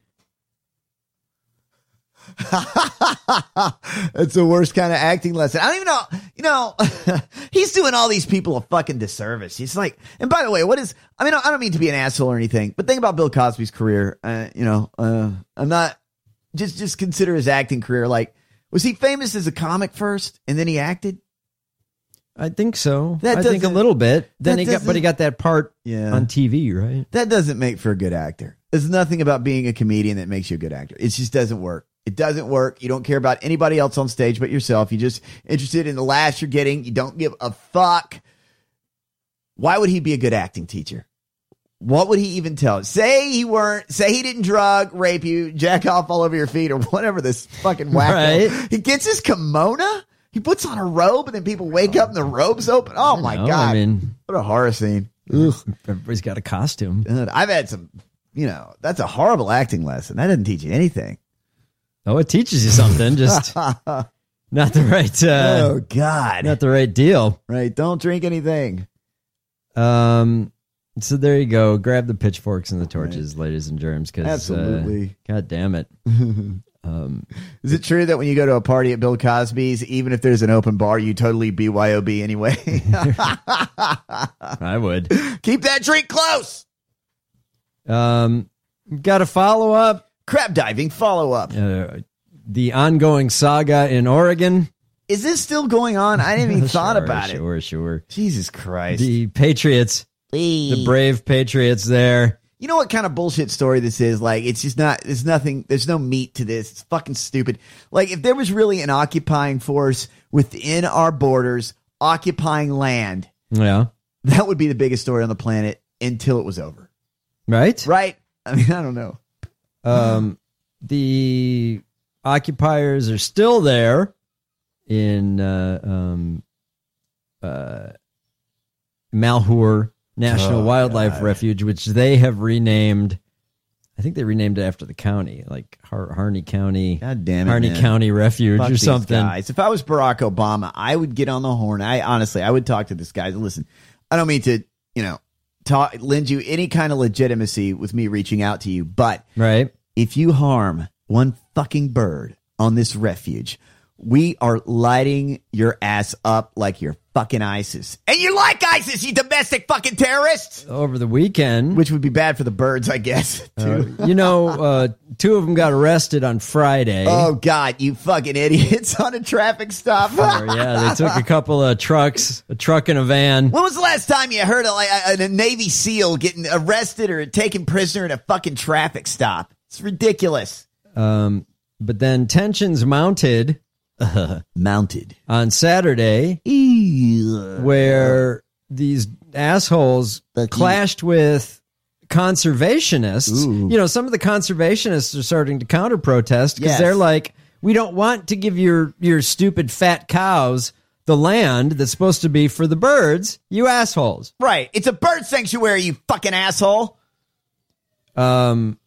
It's the worst kind of acting lesson. I don't even know. He's doing all these people a fucking disservice. He's like, and by the way, I don't mean to be an asshole or anything, but think about Bill Cosby's career. I'm not just consider his acting career. Like, was he famous as a comic first and then he acted? I think so. I think a little bit. Then he got that part on TV, right? That doesn't make for a good actor. There's nothing about being a comedian that makes you a good actor. It just doesn't work. It doesn't work. You don't care about anybody else on stage but yourself. You're just interested in the laughs you're getting. You don't give a fuck. Why would he be a good acting teacher? What would he even tell? Say he didn't drug, rape you, jack off all over your feet, or whatever this fucking wacko. Right. He gets his kimono. He puts on a robe, and then people wake up and the robe's open. Oh my God! I mean, what a horror scene. Ugh. Everybody's got a costume. I've had some. That's a horrible acting lesson. That doesn't teach you anything. Oh, it teaches you something. Just not the right. Oh God! Not the right deal. Right. Don't drink anything. So there you go. Grab the pitchforks and the torches, ladies and germs. Because absolutely. God damn it. Is it true that when you go to a party at Bill Cosby's, even if there's an open bar, you totally BYOB anyway? I would. Keep that drink close. Got a follow up. Crab diving follow up. The ongoing saga in Oregon. Is this still going on? I didn't even thought about it. Sure. Jesus Christ. The Patriots, the brave Patriots there. You know what kind of bullshit story this is? Like, it's just not, there's no meat to this. It's fucking stupid. Like, if there was really an occupying force within our borders, occupying land, that would be the biggest story on the planet until it was over. Right? Right? I mean, I don't know. The occupiers are still there in Malheur National Wildlife Refuge, which they have renamed. I think they renamed it after the county, like Harney County. God damn it, Harney County Refuge or something. Guys. If I was Barack Obama, I would get on the horn. I would talk to this guy. Listen, I don't mean to, lend you any kind of legitimacy with me reaching out to you, but if you harm one fucking bird on this refuge, we are lighting your ass up like you're fucking ISIS. And you like ISIS, you domestic fucking terrorists! Over the weekend. Which would be bad for the birds, I guess. Too. Two of them got arrested on Friday. Oh, God, you fucking idiots on a traffic stop. They took a couple of trucks, a truck and a van. When was the last time you heard of a Navy SEAL getting arrested or taken prisoner in a fucking traffic stop? It's ridiculous. But then tensions mounted on Saturday, where these assholes clashed with conservationists. Ooh. Some of the conservationists are starting to counter protest because they're like, we don't want to give your stupid fat cows the land that's supposed to be for the birds, you assholes. Right. It's a bird sanctuary, you fucking asshole. Lavoy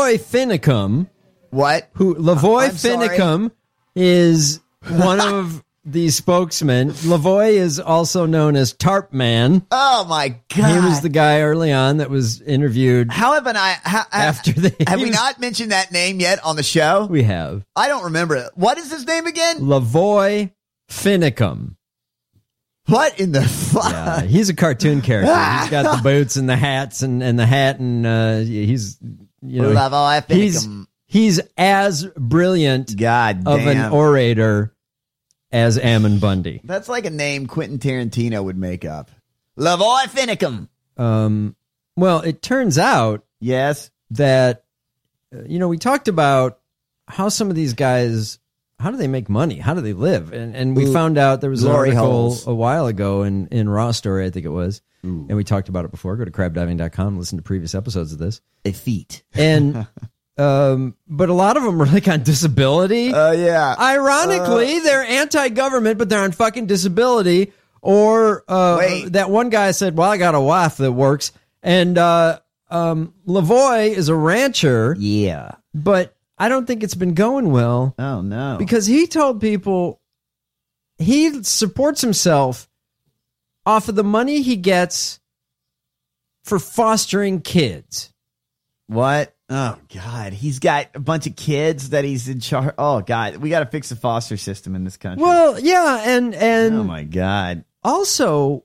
Finicum. What? Lavoy Finicum is one of the spokesman. Lavoie is also known as Tarp Man. Oh my God. He was the guy early on that was interviewed. How haven't after the have we not mentioned that name yet on the show? We have. I don't remember it. What is his name again? Lavoie Finicum. What in the fuck? Yeah, he's a cartoon character. He's got the boots and the hats and the hat, and he's, you know, Lavoie Finicum. He's as brilliant of an orator as Ammon Bundy. That's like a name Quentin Tarantino would make up. Lavoie Finicum. Well, it turns out, yes, that we talked about how some of these guys, how do they make money? How do they live? And we found out there was an article a while ago in Raw Story, I think it was, and we talked about it before. Go to crabdiving.com, listen to previous episodes of this. A feat. And but a lot of them are like on disability. Yeah. Ironically, they're anti-government, but they're on fucking disability. Or that one guy said, well, I got a wife that works. And Lavoie is a rancher. Yeah. But I don't think it's been going well. Oh, no. Because he told people he supports himself off of the money he gets for fostering kids. What? Oh, God. He's got a bunch of kids that he's in charge. Oh, God. We got to fix the foster system in this country. Well, yeah. And oh, my God. Also,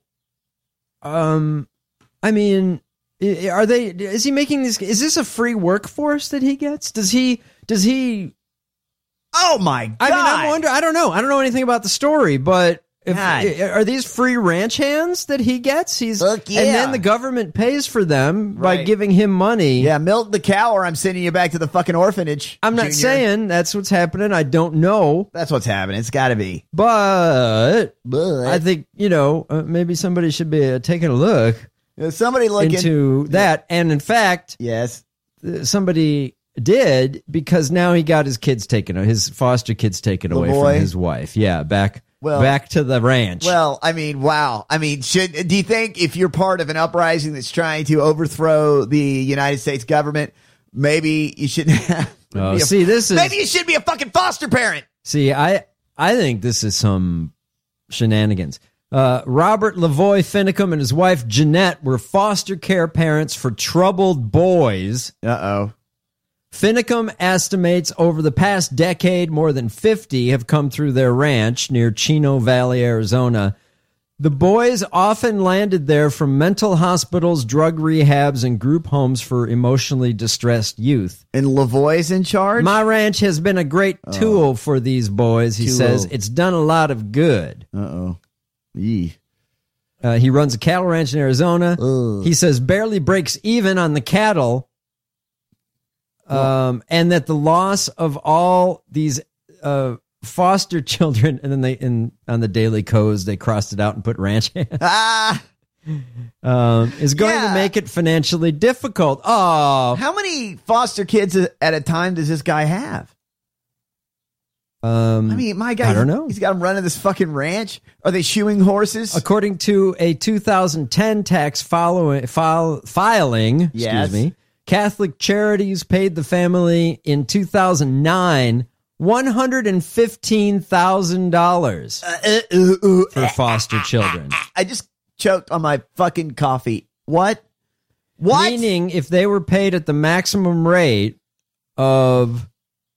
I mean, is he making this? Is this a free workforce that he gets? Does he? Oh my God! I mean, I wonder. I don't know. I don't know anything about the story, but are these free ranch hands that he gets? And then the government pays for them by giving him money. Yeah, milk the cow, or I'm sending you back to the fucking orphanage. I'm not saying that's what's happening. I don't know. That's what's happening. It's got to be. But I think maybe somebody should be taking a look. Somebody look into that, and in fact, yes, somebody did, because now he got his foster kids taken away from his wife. Yeah, back to the ranch. Well, I mean, wow. I mean, do you think if you're part of an uprising that's trying to overthrow the United States government, maybe you shouldn't have maybe you should be a fucking foster parent. See, I think this is some shenanigans. Robert Lavoie Finicum and his wife Jeanette were foster care parents for troubled boys. Uh-oh. Finicum estimates over the past decade, more than 50 have come through their ranch near Chino Valley, Arizona. The boys often landed there from mental hospitals, drug rehabs, and group homes for emotionally distressed youth. And Lavoie's in charge? My ranch has been a great tool for these boys, he says. It's done a lot of good. Uh-oh. He runs a cattle ranch in Arizona. He says barely breaks even on the cattle, and that the loss of all these foster children, and then on the Daily Kos they crossed it out and put ranch hands, is going to make it financially difficult. Oh, how many foster kids at a time does this guy have? I mean, my guy, I don't know. He's got them running this fucking ranch. Are they shoeing horses? According to a 2010 tax filing, Catholic Charities paid the family in 2009 $115,000 for foster children. I just choked on my fucking coffee. What? Meaning, if they were paid at the maximum rate of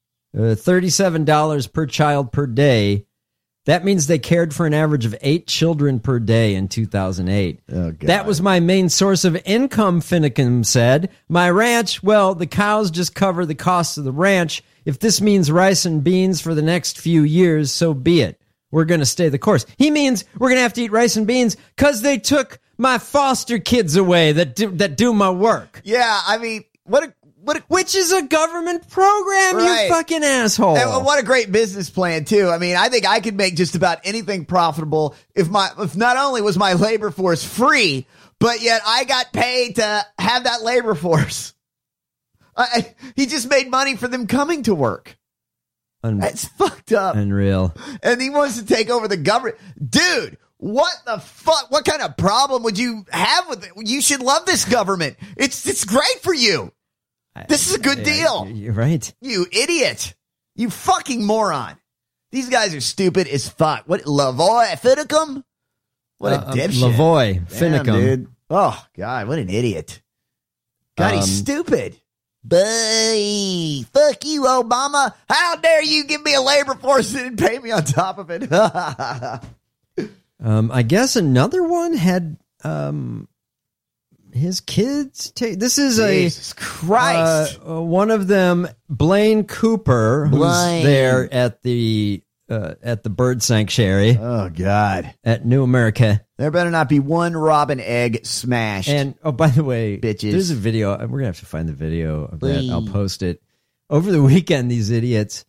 $37 per child per day, that means they cared for an average of 8 children per day in 2008. Oh, God. That was my main source of income, Finicum said. My ranch, well, the cows just cover the costs of the ranch. If this means rice and beans for the next few years, so be it. We're going to stay the course. He means we're going to have to eat rice and beans because they took my foster kids away that do my work. Yeah, I mean, which is a government program, you fucking asshole. And what a great business plan, too. I mean, I think I could make just about anything profitable if not only was my labor force free, but yet I got paid to have that labor force. He just made money for them coming to work. That's fucked up. Unreal. And he wants to take over the government. Dude, what the fuck? What kind of problem would you have with it? You should love this government. It's great for you. This is a good deal. You're right. You idiot. You fucking moron. These guys are stupid as fuck. What, Lavoy Finicum? What a dipshit. Lavoy Finicum. Damn, dude. Oh, God, what an idiot. God, he's stupid. Boy, fuck you, Obama. How dare you give me a labor force and pay me on top of it? I guess another one had his kids take. This is Jesus Christ. One of them, Blaine Cooper, who's there at the bird sanctuary. Oh, God. At New America. There better not be one robin egg smashed. And, oh, by the way, bitches. There's a video. We're going to have to find the video of that. I'll post it. Over the weekend, these idiots,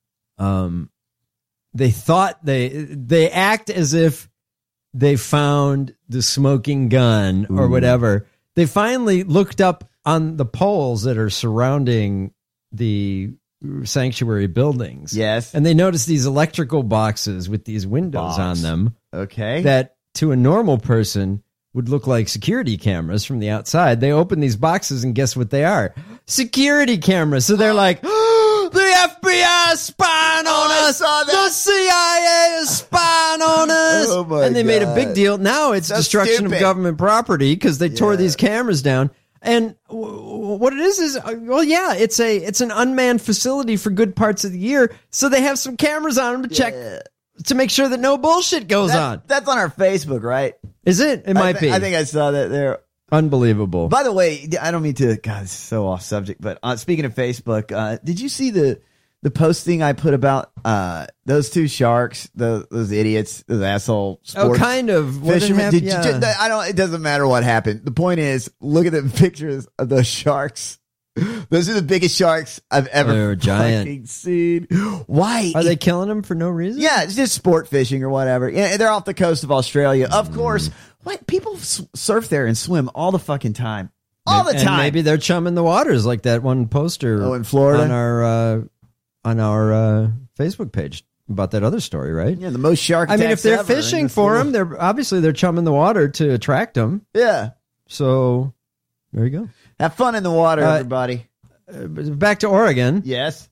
they thought they act as if they found the smoking gun or whatever. They finally looked up on the poles that are surrounding the sanctuary buildings. Yes. And they noticed these electrical boxes with these windows on them. Okay. That to a normal person would look like security cameras from the outside. They open these boxes and guess what they are? Security cameras. So they're like, oh, the FBI is spying on us. The CIA is spying on us. Oh my and they made a God. big deal. Now it's destruction of government property because they tore these cameras down. And what it is, well, yeah, it's an unmanned facility for good parts of the year. So they have some cameras on them to check, to make sure that no bullshit goes on. That's on our Facebook, right? Is it? It might be. I think I saw that there. Unbelievable. By the way, I don't mean to, God, it's so off subject, but speaking of Facebook, did you see the posting I put about those two sharks, those idiots, those asshole sports kind of fishermen? It doesn't matter what happened. The point is, look at the pictures of those sharks. Those are the biggest sharks I've ever fucking seen. Why are they killing them for no reason? Yeah, it's just sport fishing or whatever. Yeah, they're off the coast of Australia, of course. What, people surf there and swim all the fucking time, all the time. And maybe they're chumming the waters like that one poster. Oh, in Florida on our Facebook page about that other story, right? Yeah, the most shark. I mean, if they're fishing for them, they're chumming the water to attract them. Yeah. So there you go. Have fun in the water, everybody. Back to Oregon. Yes.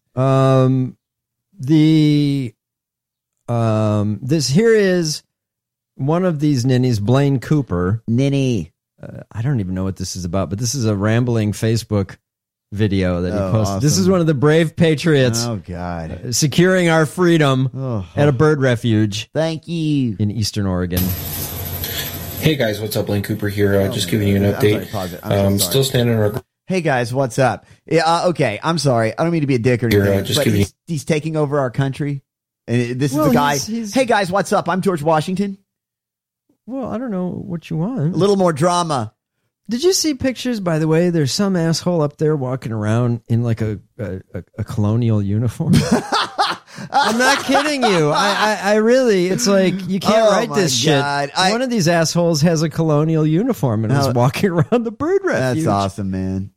This here is one of these ninnies, Blaine Cooper. Ninny. I don't even know what this is about, but this is a rambling Facebook video that he posted. Awesome. This is one of the brave patriots. Oh, God. Securing our freedom at a bird refuge. Thank you. In Eastern Oregon. Hey guys, what's up? Blaine Cooper here. Just giving you an update. I'm still standing on our... Hey guys, what's up? Yeah, okay, I'm sorry. I don't mean to be a dick or anything, but he's taking over our country. And this is the guy. Hey guys, what's up? I'm George Washington. Well, I don't know what you want. A little more drama. Did you see pictures, by the way? There's some asshole up there walking around in like a colonial uniform. I'm not kidding you. I really, it's like, you can't write this shit. One of these assholes has a colonial uniform and is walking around the bird refuge. That's awesome, man.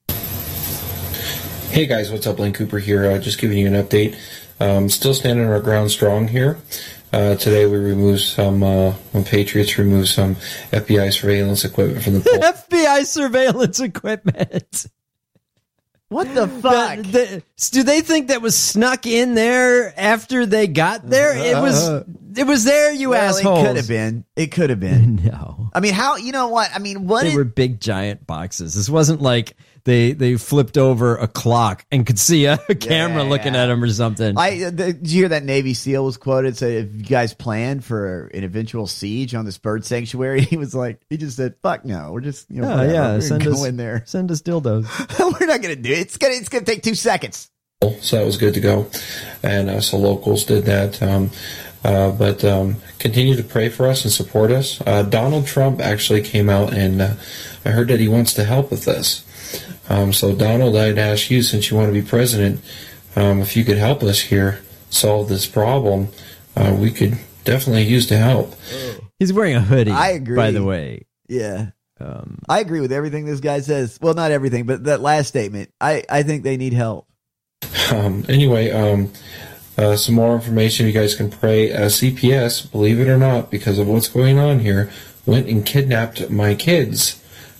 Hey guys, what's up? Blaine Cooper here. Just giving you an update. Still standing our ground strong here. Today we removed some, when Patriots removed some FBI surveillance equipment from the poll. FBI surveillance equipment. What the fuck? Do they think that was snuck in there after they got there? It was there, you assholes. It could have been. It could have been. No. I mean, how, you know what? I mean, what? They were big, giant boxes. This wasn't like they flipped over a clock and could see a camera looking at them or something. Did you hear that Navy SEAL was quoted? Said, if you guys plan for an eventual siege on this bird sanctuary, he just said, fuck no. We're just, we're send go us in there. Send us dildos. We're not going to do it. It's going to take 2 seconds. So that was good to go. And so locals did that. But continue to pray for us and support us. Donald Trump actually came out and I heard that he wants to help with this. So Donald, I'd ask you, since you want to be president, if you could help us here solve this problem, we could definitely use the help. He's wearing a hoodie. I agree. By the way. Yeah. I agree with everything this guy says. Well, not everything, but that last statement. I think they need help. Anyway, some more information. You guys can pray. CPS, believe it or not, because of what's going on here, went and kidnapped my kids.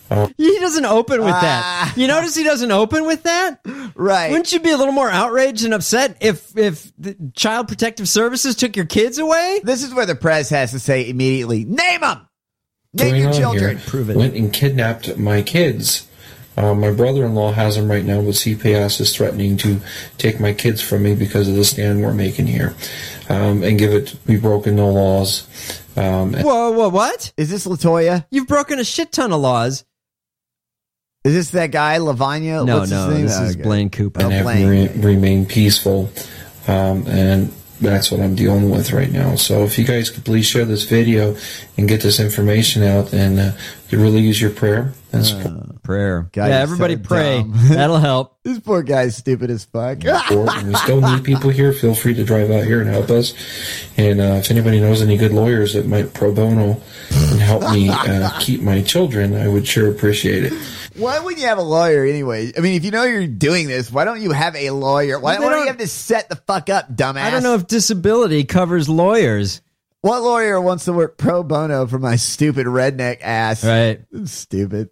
He doesn't open with that. You notice he doesn't open with that? Right. Wouldn't you be a little more outraged and upset if the Child Protective Services took your kids away? This is where the press has to say immediately, name them! Name your children! Prove it. Went and kidnapped my kids. My brother-in-law has them right now, but CPS is threatening to take my kids from me because of the stand we're making here. And we've broken no laws. Whoa, what? Is this LaToya? You've broken a shit ton of laws. Is this that guy, Lavanya? No, What's his name? this is Blaine Cooper. And have remained peaceful. And that's what I'm dealing with right now. So if you guys could please share this video and get this information out, and could really use your prayer. Prayer. God, yeah, he's everybody so pray. dumb. That'll help. This poor guy's stupid as fuck. And we still need people here. Feel free to drive out here and help us. And if anybody knows any good lawyers that might pro bono and help me keep my children, I would sure appreciate it. Why would you have a lawyer anyway? I mean, if you know you're doing this, why don't you have a lawyer? Why don't you have to set the fuck up, dumbass? I don't know if disability covers lawyers. What lawyer wants to work pro bono for my stupid redneck ass? Right. Stupid.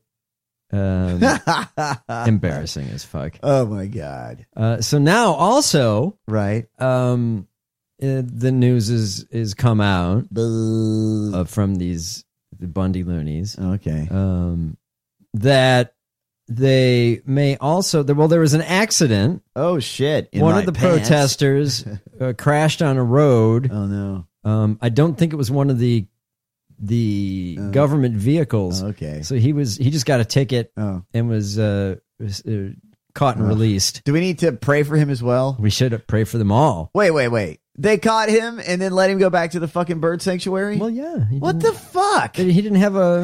Embarrassing as fuck. Oh my God. So now also, right. The news is come out from the Bundy loonies. Okay. That they may also there was an accident. Oh shit! One of the protesters crashed on a road. Oh no! I don't think it was one of the government vehicles. Okay. So he just got a ticket and was caught and released. Do we need to pray for him as well? We should pray for them all. Wait. They caught him and then let him go back to the fucking bird sanctuary? Well, yeah. What the fuck? He didn't have a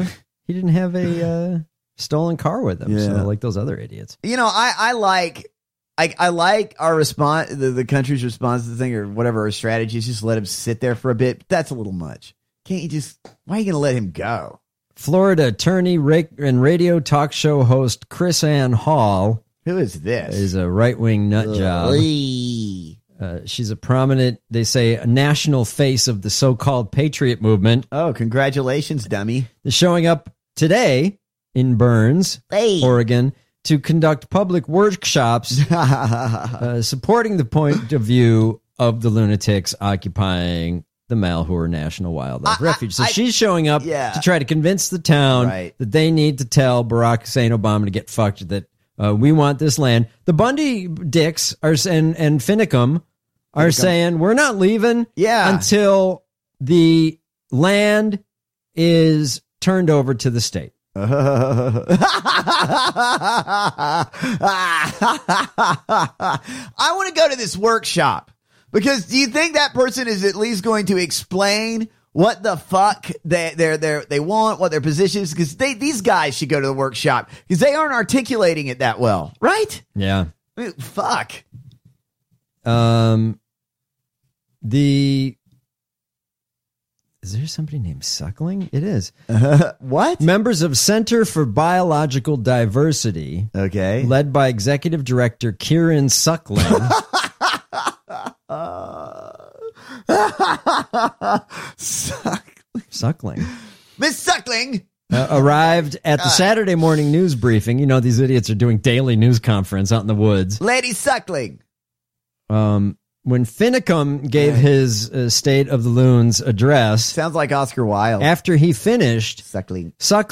stolen car with him. So like those other idiots. You know, I like our response, the country's response to the thing, or whatever our strategy is. Just let him sit there for a bit. That's a little much. Can't you just? Why are you going to let him go? Florida attorney and radio talk show host Chris Ann Hall. Who is this? Is a right-wing nut job. She's a prominent, they say, a national face of the so-called patriot movement. Oh, congratulations, dummy! They're showing up today in Burns, Oregon, to conduct public workshops supporting the point of view of the lunatics occupying the Malheur National Wildlife Refuge. So she's showing up to try to convince the town that they need to tell Barack Hussein Obama to get fucked, that we want this land. The Bundy dicks and Finicum are saying we're not leaving until the land is turned over to the state. I want to go to this workshop because do you think that person is at least going to explain what the fuck they want, what their position is? Because these guys should go to the workshop because they aren't articulating it that well, right? Yeah. I mean, fuck. Is there somebody named Suckling? It is. What? Members of Center for Biological Diversity. Okay. Led by Executive Director Kieran Suckling. Suckling. Miss Suckling. Arrived at the Saturday morning news briefing. You know, these idiots are doing daily news conference out in the woods. Lady Suckling. When Finicum gave his State of the Loons address. Sounds like Oscar Wilde. After he finished, Suckling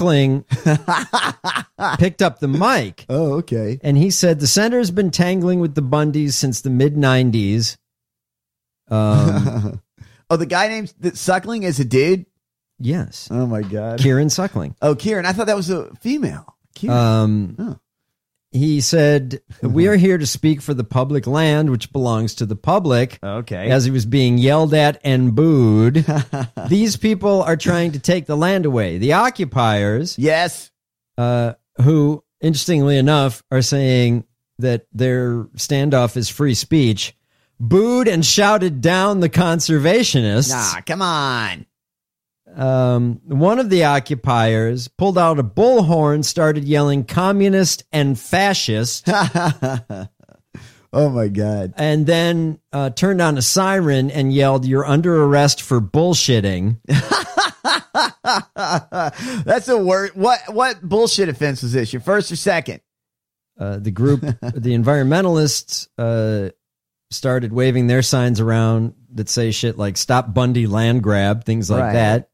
picked up the mic. Oh, okay. And he said, the center's been tangling with the Bundys since the mid-90s. Oh, the guy named Suckling is a dude? Yes. Oh, my God. Kieran Suckling. Oh, Kieran. I thought that was a female. Kieran. He said, we are here to speak for the public land, which belongs to the public. Okay. As he was being yelled at and booed. These people are trying to take the land away. The occupiers. Yes. Who, interestingly enough, are saying that their standoff is free speech, booed and shouted down the conservationists. Nah, come on. One of the occupiers pulled out a bullhorn, started yelling communist and fascist. Oh my God. And then turned on a siren and yelled, you're under arrest for bullshitting. That's the word. What bullshit offense was this? Your first or second? The group, the environmentalists, started waving their signs around that say shit like "Stop Bundy land grab," things like that.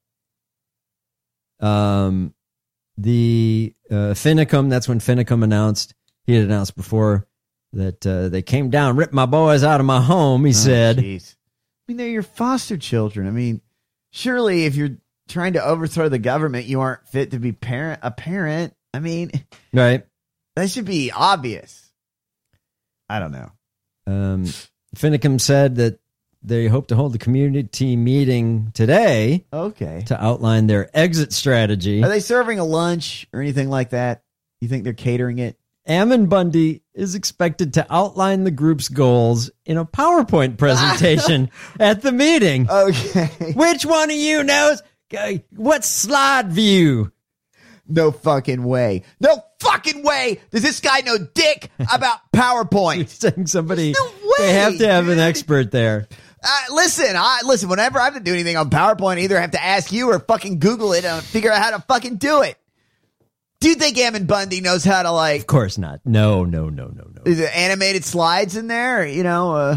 The Finicum, that's when Finicum announced, he had announced before that they came down, ripped my boys out of my home, he said. Geez. I mean, they're your foster children. I mean, surely if you're trying to overthrow the government, you aren't fit to be a parent. I mean, right. That should be obvious. I don't know. Finicum said that they hope to hold a community meeting today. Okay. To outline their exit strategy. Are they serving a lunch or anything like that? You think they're catering it? Ammon Bundy is expected to outline the group's goals in a PowerPoint presentation at the meeting. Okay. Which one of you knows? What slide view? No fucking way. No fucking way does this guy know dick about PowerPoint. You're saying somebody, no way, they have to have an expert there. Listen, whenever I have to do anything on PowerPoint, I either have to ask you or fucking Google it and figure out how to fucking do it. Do you think Ammon Bundy knows how to, like... Of course not. No. Is it animated slides in there? You know,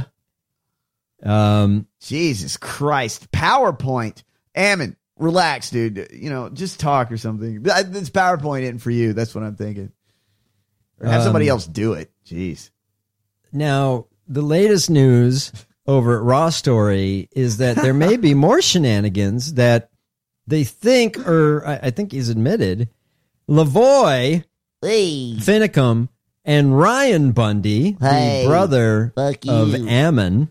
Jesus Christ. PowerPoint. Ammon, relax, dude. You know, just talk or something. This PowerPoint isn't for you. That's what I'm thinking. Or have somebody else do it. Jeez. Now, the latest news over at Raw Story is that there may be more shenanigans that they think, or I think he's admitted... Lavoy, Finicum, and Ryan Bundy, the brother of Ammon,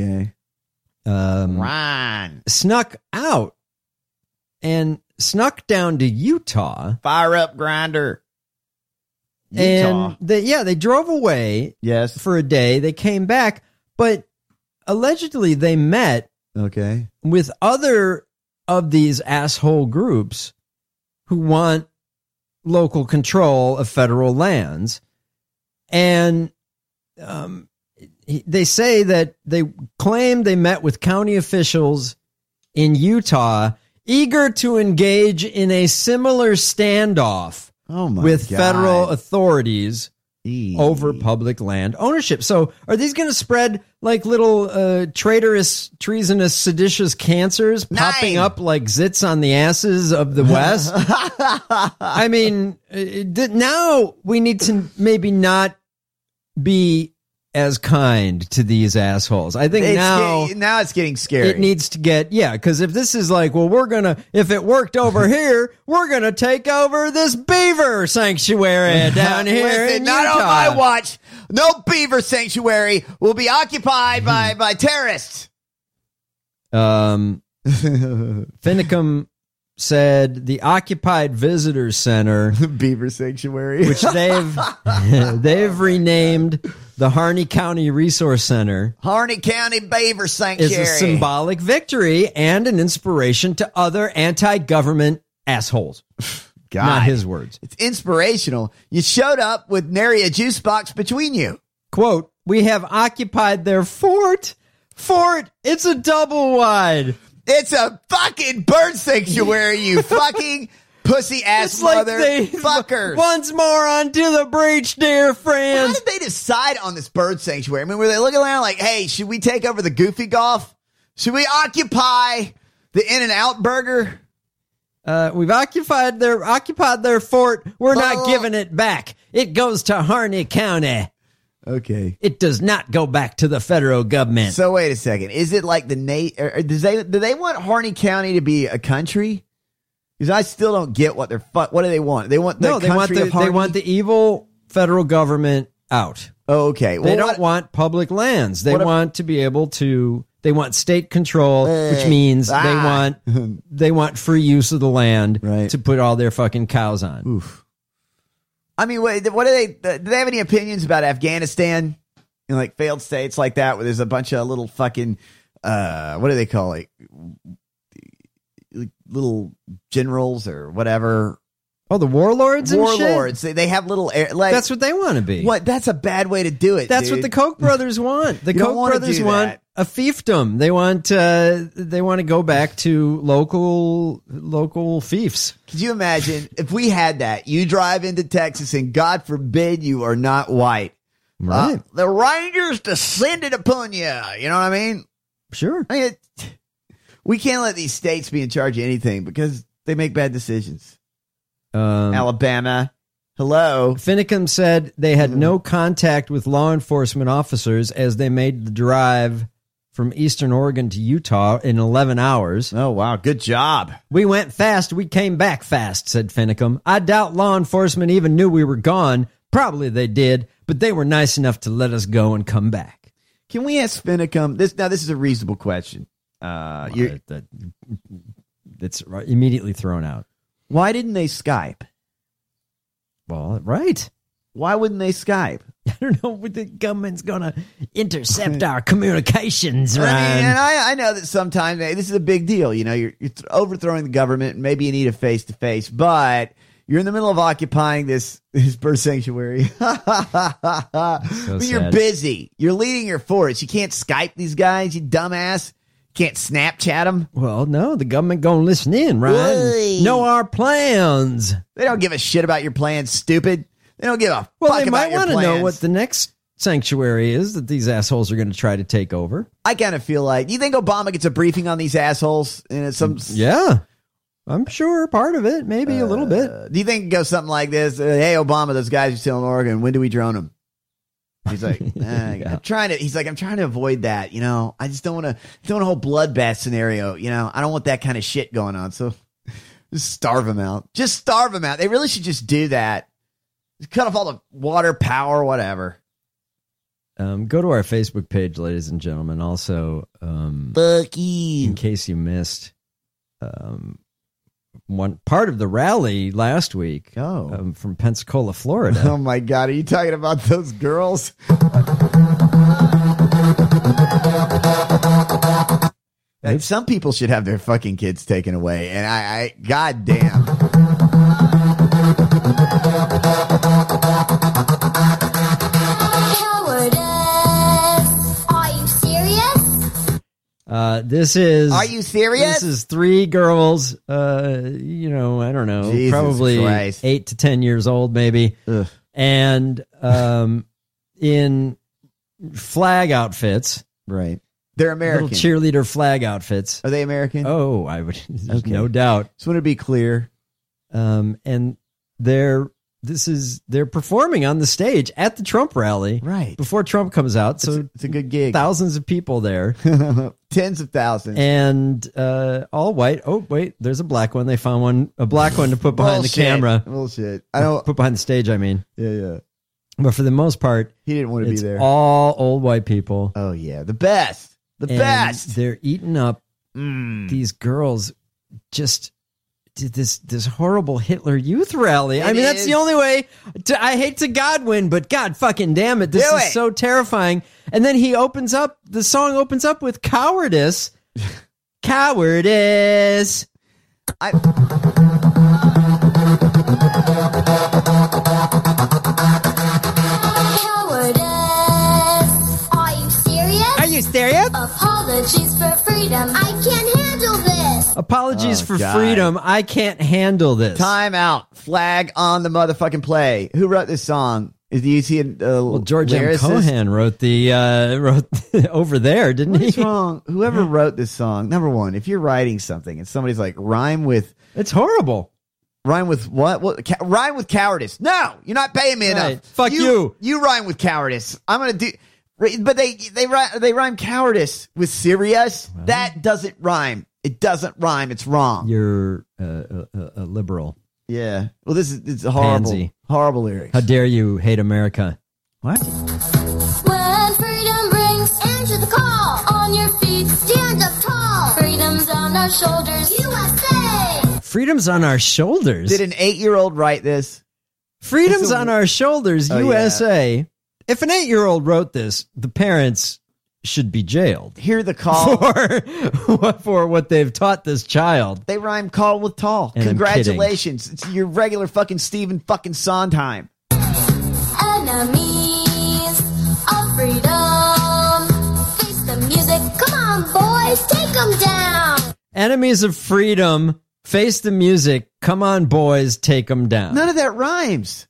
Ryan, snuck out and snuck down to Utah. Fire up Grinder. And they drove away for a day. They came back, but allegedly they met with other of these asshole groups who want local control of federal lands. And they say that they claim they met with county officials in Utah eager to engage in a similar standoff with federal authorities over public land ownership. So are these going to spread like little traitorous, treasonous, seditious cancers popping up like zits on the asses of the West? I mean, now we need to maybe not be as kind to these assholes. I think now it's getting scary. It needs to get, because if this is like, well, if it worked over here, we're going to take over this beaver sanctuary down here in Utah. Not on my watch. No beaver sanctuary will be occupied by terrorists. Finicum said the Occupied Visitors Center, Beaver Sanctuary, which they've renamed the Harney County Resource Center. Harney County Beaver Sanctuary is a symbolic victory and an inspiration to other anti-government assholes. God, not his words. It's inspirational. You showed up with nary a juice box between you. Quote, "We have occupied their fort. It's a double wide. It's a fucking bird sanctuary, you fucking pussy ass motherfuckers." Once more onto the breach, dear friends. How did they decide on this bird sanctuary? I mean, were they looking around like, hey, should we take over the Goofy Golf? Should we occupy the In-N-Out Burger? We've occupied their fort. We're not giving it back. It goes to Harney County. Okay. It does not go back to the federal government. So wait a second. Is it like do they want Harney County to be a country? Because I still don't get what do they want? They want the country of Harney? They want the evil federal government out. Oh, okay. Well, they don't want public lands. They want to be able to. They want state control, which means they want free use of the land to put all their fucking cows on. Oof. I mean, what do they have any opinions about Afghanistan? You know, like failed states like that, where there's a bunch of little fucking, what do they call it? Little generals or whatever. Oh, the warlords and shit? They have little, that's what they want to be. What? That's a bad way to do it. That's what the Koch brothers want. The Koch brothers want a fiefdom. They want to go back to local fiefs. Could you imagine if we had that? You drive into Texas and God forbid you are not white. Right. The Rangers descended upon you. You know what I mean? Sure. We can't let these states be in charge of anything because they make bad decisions. Alabama. Hello. Finicum said they had no contact with law enforcement officers as they made the drive from Eastern Oregon to Utah in 11 hours. Oh, wow. Good job. We went fast. We came back fast, said Finicum. I doubt law enforcement even knew we were gone. Probably they did, but they were nice enough to let us go and come back. Can we ask Finicum? This is a reasonable question. That's immediately thrown out. Why didn't they Skype? Well, right. Why wouldn't they Skype? I don't know. The government's going to intercept our communications, Ryan. I mean, and I know that sometimes this is a big deal. You know, you're overthrowing the government. And maybe you need a face-to-face, but you're in the middle of occupying this bird sanctuary. But you're busy. You're leading your force. You can't Skype these guys, you dumbass. Can't Snapchat them. Well, no, the government gonna listen in, Ryan. Know our plans. They don't give a shit about your plans, stupid. They don't give a fuck about your plans. Well, they might want to know what the next sanctuary is that these assholes are going to try to take over. I kind of feel like, do you think Obama gets a briefing on these assholes? Yeah, I'm sure part of it, maybe a little bit. Do you think it goes something like this? Hey, Obama, those guys are still in Oregon. When do we drone them? He's like, I'm trying to avoid that. You know, I just don't want a whole bloodbath scenario. You know, I don't want that kind of shit going on. So just starve them out. Just starve them out. They really should just do that. Just cut off all the water, power, whatever. Go to our Facebook page, ladies and gentlemen. Also, Bucky, in case you missed, one part of the rally last week from Pensacola, Florida. Oh my God, are you talking about those girls? Some people should have their fucking kids taken away, and I God damn. This is. Are you serious? This is three girls. You know, I don't know, Jesus probably Christ. 8 to 10 years old, maybe, and in flag outfits. Right. They're American. Little cheerleader flag outfits. Are they American? Oh, I would. No doubt. Just want to be clear. And they're performing on the stage at the Trump rally, right before Trump comes out. So it's a good gig. Thousands of people there, tens of thousands, and all white. Oh wait, there's a black one. They found a black one to put behind the camera. Bullshit. I don't put behind the stage. I mean, yeah. But for the most part, he didn't want to be there. All old white people. Oh yeah, the best, best. They're eating up these girls. Just. This horrible Hitler Youth rally. I mean, that's the only way. I hate to Godwin, but God fucking damn it, this is so terrifying. And then the song opens up with cowardice. Cowardice. Cowardice. Are you serious? Are you serious? Apologies for freedom. I can't handle this. Apologies for freedom. I can't handle this. Time out. Flag on the motherfucking play. Who wrote this song? Is George M. Cohan wrote wrote over there, didn't he? What's wrong? Whoever wrote this song, number one, if you're writing something and somebody's like, rhyme with... It's horrible. Rhyme with what? Rhyme with cowardice. No, you're not paying me enough. Fuck you. You rhyme with cowardice. I'm going to do... But they rhyme cowardice with serious. Well, that doesn't rhyme. It doesn't rhyme. It's wrong. You're a liberal. Yeah. Well, it's a horrible lyrics. How dare you hate America? What? When freedom rings, answer the call. On your feet, stand up tall. Freedom's on our shoulders. USA. Freedom's on our shoulders. Did an 8-year-old write this? Freedom's on our shoulders, USA. Yeah. If an 8-year-old wrote this, the parents should be jailed. Hear the call for what they've taught this child. They rhyme call with tall. And congratulations. It's your regular fucking Stephen fucking Sondheim. Enemies of freedom. Face the music Enemies of freedom, face the music. Come on, boys, take them down. None of that rhymes.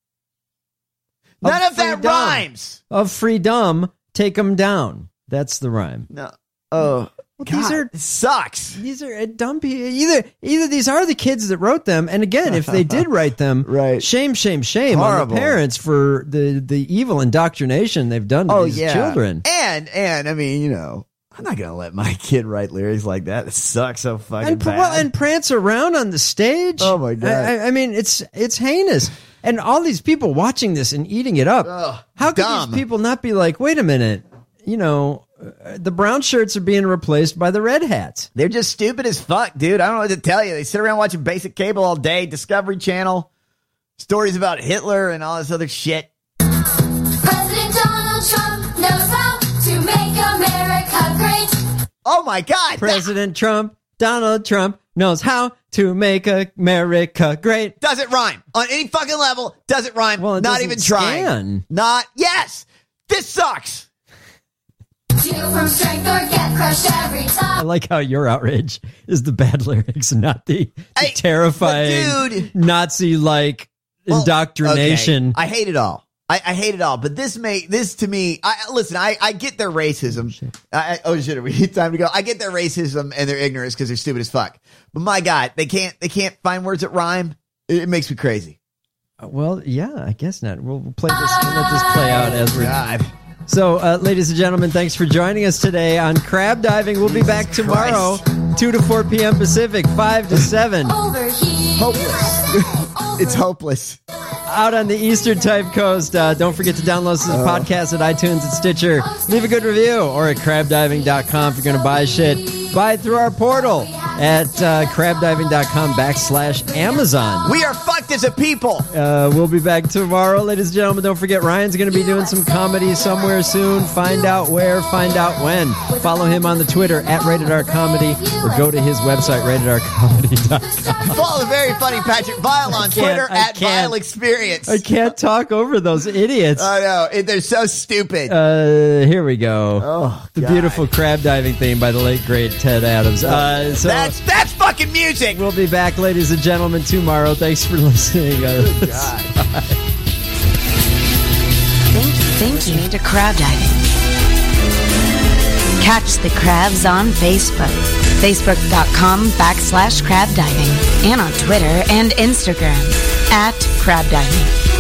None of that rhymes. Of freedom, take them down. That's the rhyme. No. Oh, well, God, it sucks. These are dumb people. Either these are the kids that wrote them, and again, if they did write them, right. shame Horrible. on the parents for the evil indoctrination they've done to these children. And I mean, you know, I'm not gonna let my kid write lyrics like that. It sucks so fucking bad. Well, and prance around on the stage. Oh my God! I mean, it's heinous. And all these people watching this and eating it up. How could these people not be like, wait a minute, you know, the brown shirts are being replaced by the red hats. They're just stupid as fuck, dude. I don't know what to tell you. They sit around watching basic cable all day, Discovery Channel, stories about Hitler and all this other shit. President Donald Trump knows how to make America great. Oh my God. Donald Trump knows how to make America great. Doesn't rhyme. On any fucking level, doesn't rhyme. Well, not even trying. Yes. This sucks. From strength or get crushed every time. I like how your outrage is the bad lyrics, not the terrifying Nazi-like indoctrination. Okay. I hate it all. I hate it all. But this to me, I get their racism. Oh shit, are we time to go? I get their racism and their ignorance because they're stupid as fuck. But my God, they can't find words that rhyme. It makes me crazy. Well, yeah, I guess not. We'll play this. We'll let this play out as we're. So, ladies and gentlemen, thanks for joining us today on Crab Diving. We'll be back tomorrow, 2 to 4 p.m. Pacific, 5 to 7. Hopeless. It's hopeless. Out on the Eastern Time Coast. Don't forget to download this podcast at iTunes and Stitcher. Leave a good review or at crabdiving.com if you're going to buy shit. Buy it through our portal at crabdiving.com/Amazon. We are fucked as a people. We'll be back tomorrow, ladies and gentlemen. Don't forget, Ryan's going to be doing some comedy somewhere soon. Find out where, find out when. Follow him on the Twitter at RatedRComedy or go to his website, ratedrcomedy.com. Follow the very funny Patrick Vile on Twitter at Vile Experience. I can't talk over those idiots. I know. They're so stupid. Here we go. Oh, the beautiful crab diving theme by the late, great Ted Adams. So that's fucking music. We'll be back, ladies and gentlemen, tomorrow. Thanks for listening. Think you need a crab diving. Catch the crabs on Facebook. Facebook.com/crab diving. And on Twitter and Instagram @crab diving.